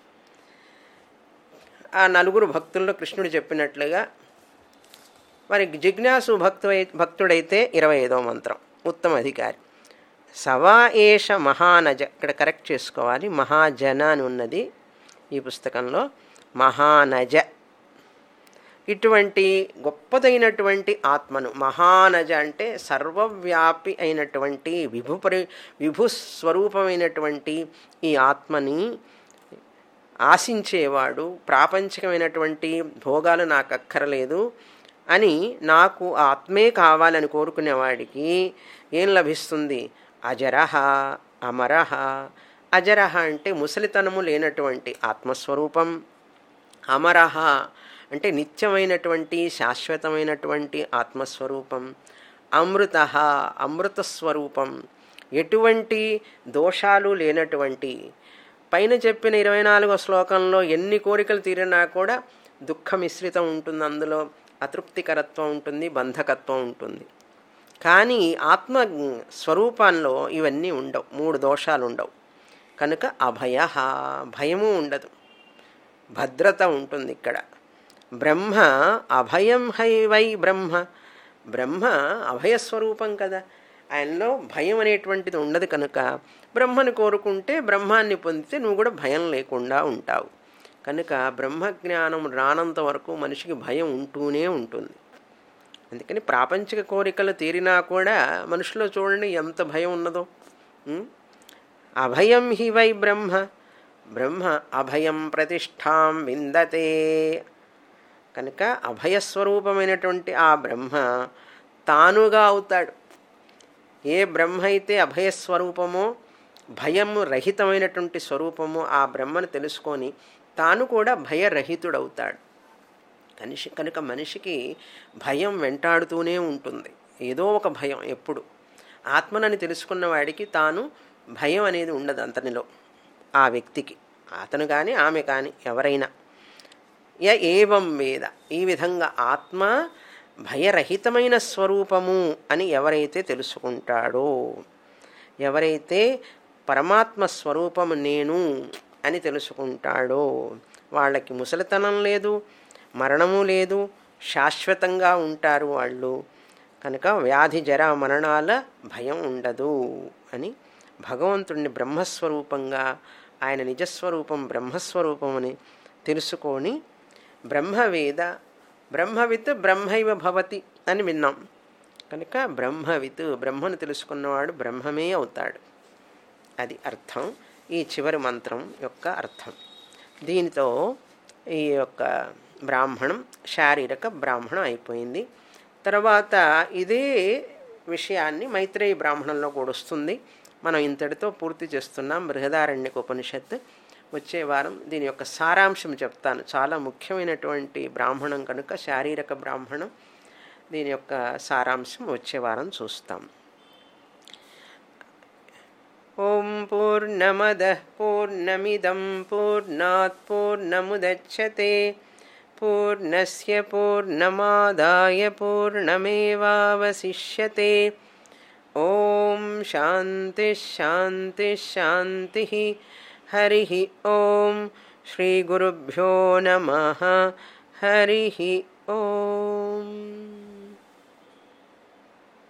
ఆ నలుగురు భక్తుల్లో కృష్ణుడు చెప్పినట్లుగా మరి జిజ్ఞాసు భక్తుడైతే 25వ మంత్రం ఉత్తమ అధికారి. సవా ఏష మహానజ, ఇక్కడ కరెక్ట్ చేసుకోవాలి, మహాజన అని ఉన్నది ఈ పుస్తకంలో. మహానజ ఇటువంటి గొప్పదైనటువంటి ఆత్మను, మహానజ అంటే సర్వవ్యాపి అయినటువంటి విభుస్వరూపమైనటువంటి ఈ ఆత్మని ఆశించేవాడు, ప్రాపంచికమైనటువంటి భోగాలు నాకు అక్కర్లేదు అని నాకు ఆత్మే కావాలని కోరుకునేవాడికి ఏం లభిస్తుంది? అజరహ, అమరహ. అజరహ అంటే ముసలితనము లేనటువంటి ఆత్మస్వరూపం. అమరహ అంటే నిత్యమైనటువంటి శాశ్వతమైనటువంటి ఆత్మస్వరూపం. అమృత, అమృతస్వరూపం, ఎటువంటి దోషాలు లేనటువంటి. పైన చెప్పిన 24వ శ్లోకంలో ఎన్ని కోరికలు తీరినా కూడా దుఃఖ మిశ్రితం ఉంటుంది, అందులో అతృప్తికరత్వం ఉంటుంది, బంధకత్వం ఉంటుంది. కానీ ఆత్మ స్వరూపాల్లో ఇవన్నీ ఉండవు, 3 దోషాలు ఉండవు. కనుక అభయ, భయము ఉండదు, భద్రత ఉంటుంది ఇక్కడ. బ్రహ్మ అభయం వై బ్రహ్మ, బ్రహ్మ అభయస్వరూపం కదా, ఆయనలో భయం అనేటువంటిది ఉండదు. కనుక బ్రహ్మని కోరుకుంటే బ్రహ్మాన్ని పొందితే నువ్వు కూడా భయం లేకుండా ఉంటావు. కనుక బ్రహ్మజ్ఞానం రానంత వరకు మనిషికి భయం ఉంటూనే ఉంటుంది. అందుకని ప్రాపంచిక కోరికలు తీరినా కూడా మనుషులో చూడండి ఎంత భయం ఉన్నదో. అభయం హి వై బ్రహ్మ, బ్రహ్మ అభయం ప్రతిష్టాం విందతే. కనుక అభయస్వరూపమైనటువంటి ఆ బ్రహ్మ తానుగా అవుతాడు. ఏ బ్రహ్మ అయితే అభయస్వరూపమో భయము రహితమైనటువంటి స్వరూపము ఆ బ్రహ్మను తెలుసుకొని తాను కూడా భయరహితుడవుతాడు. కనుక మనిషికి భయం వెంటాడుతూనే ఉంటుంది, ఏదో ఒక భయం ఎప్పుడు. ఆత్మనని తెలుసుకున్న వాడికి తాను భయం అనేది ఉండదు అతనిలో, ఆ వ్యక్తికి, అతను కానీ ఆమె కానీ ఎవరైనా. ఏవం వేద, ఈ విధంగా ఆత్మ భయరహితమైన స్వరూపము అని ఎవరైతే తెలుసుకుంటాడో, ఎవరైతే పరమాత్మ స్వరూపము నేను అని తెలుసుకుంటాడో వాళ్ళకి ముసలితనం లేదు, మరణము లేదు, శాశ్వతంగా ఉంటారు వాళ్ళు. కనుక వ్యాధి జర మరణాల భయం ఉండదు అని భగవంతుడిని బ్రహ్మస్వరూపంగా, ఆయన నిజస్వరూపం బ్రహ్మస్వరూపమని తెలుసుకొని బ్రహ్మవేద, బ్రహ్మవిత్ బ్రహ్మైవ భవతి అని విన్నాం. కనుక బ్రహ్మవిత్, బ్రహ్మను తెలుసుకున్నవాడు బ్రహ్మమే అవుతాడు. అది అర్థం, ఈ చివరి మంత్రం యొక్క అర్థం. దీనితో ఈ యొక్క బ్రాహ్మణం, శారీరక బ్రాహ్మణం అయిపోయింది. తర్వాత ఇదే విషయాన్ని మైత్రేయి బ్రాహ్మణంలో కూడా వస్తుంది. మనం ఇంతటితో పూర్తి చేస్తున్నాం బృహదారణ్యక ఉపనిషత్తు. వచ్చే వారం దీని యొక్క సారాంశం చెప్తాను. చాలా ముఖ్యమైనటువంటి బ్రాహ్మణం కనుక శారీరక బ్రాహ్మణం. దీని యొక్క సారాంశం వచ్చే వారం చూస్తాం. ఓం పూర్ణమదః పూర్ణమిదం పూర్ణాత్ పూర్ణముదచ్యతే పూర్ణస్య పూర్ణమాదాయ పూర్ణమేవావశిష్యతే. ఓం శాంతి శాంతి శాంతి. హరి ఓం. శ్రీ గురుభ్యో నమః. హరి ఓం.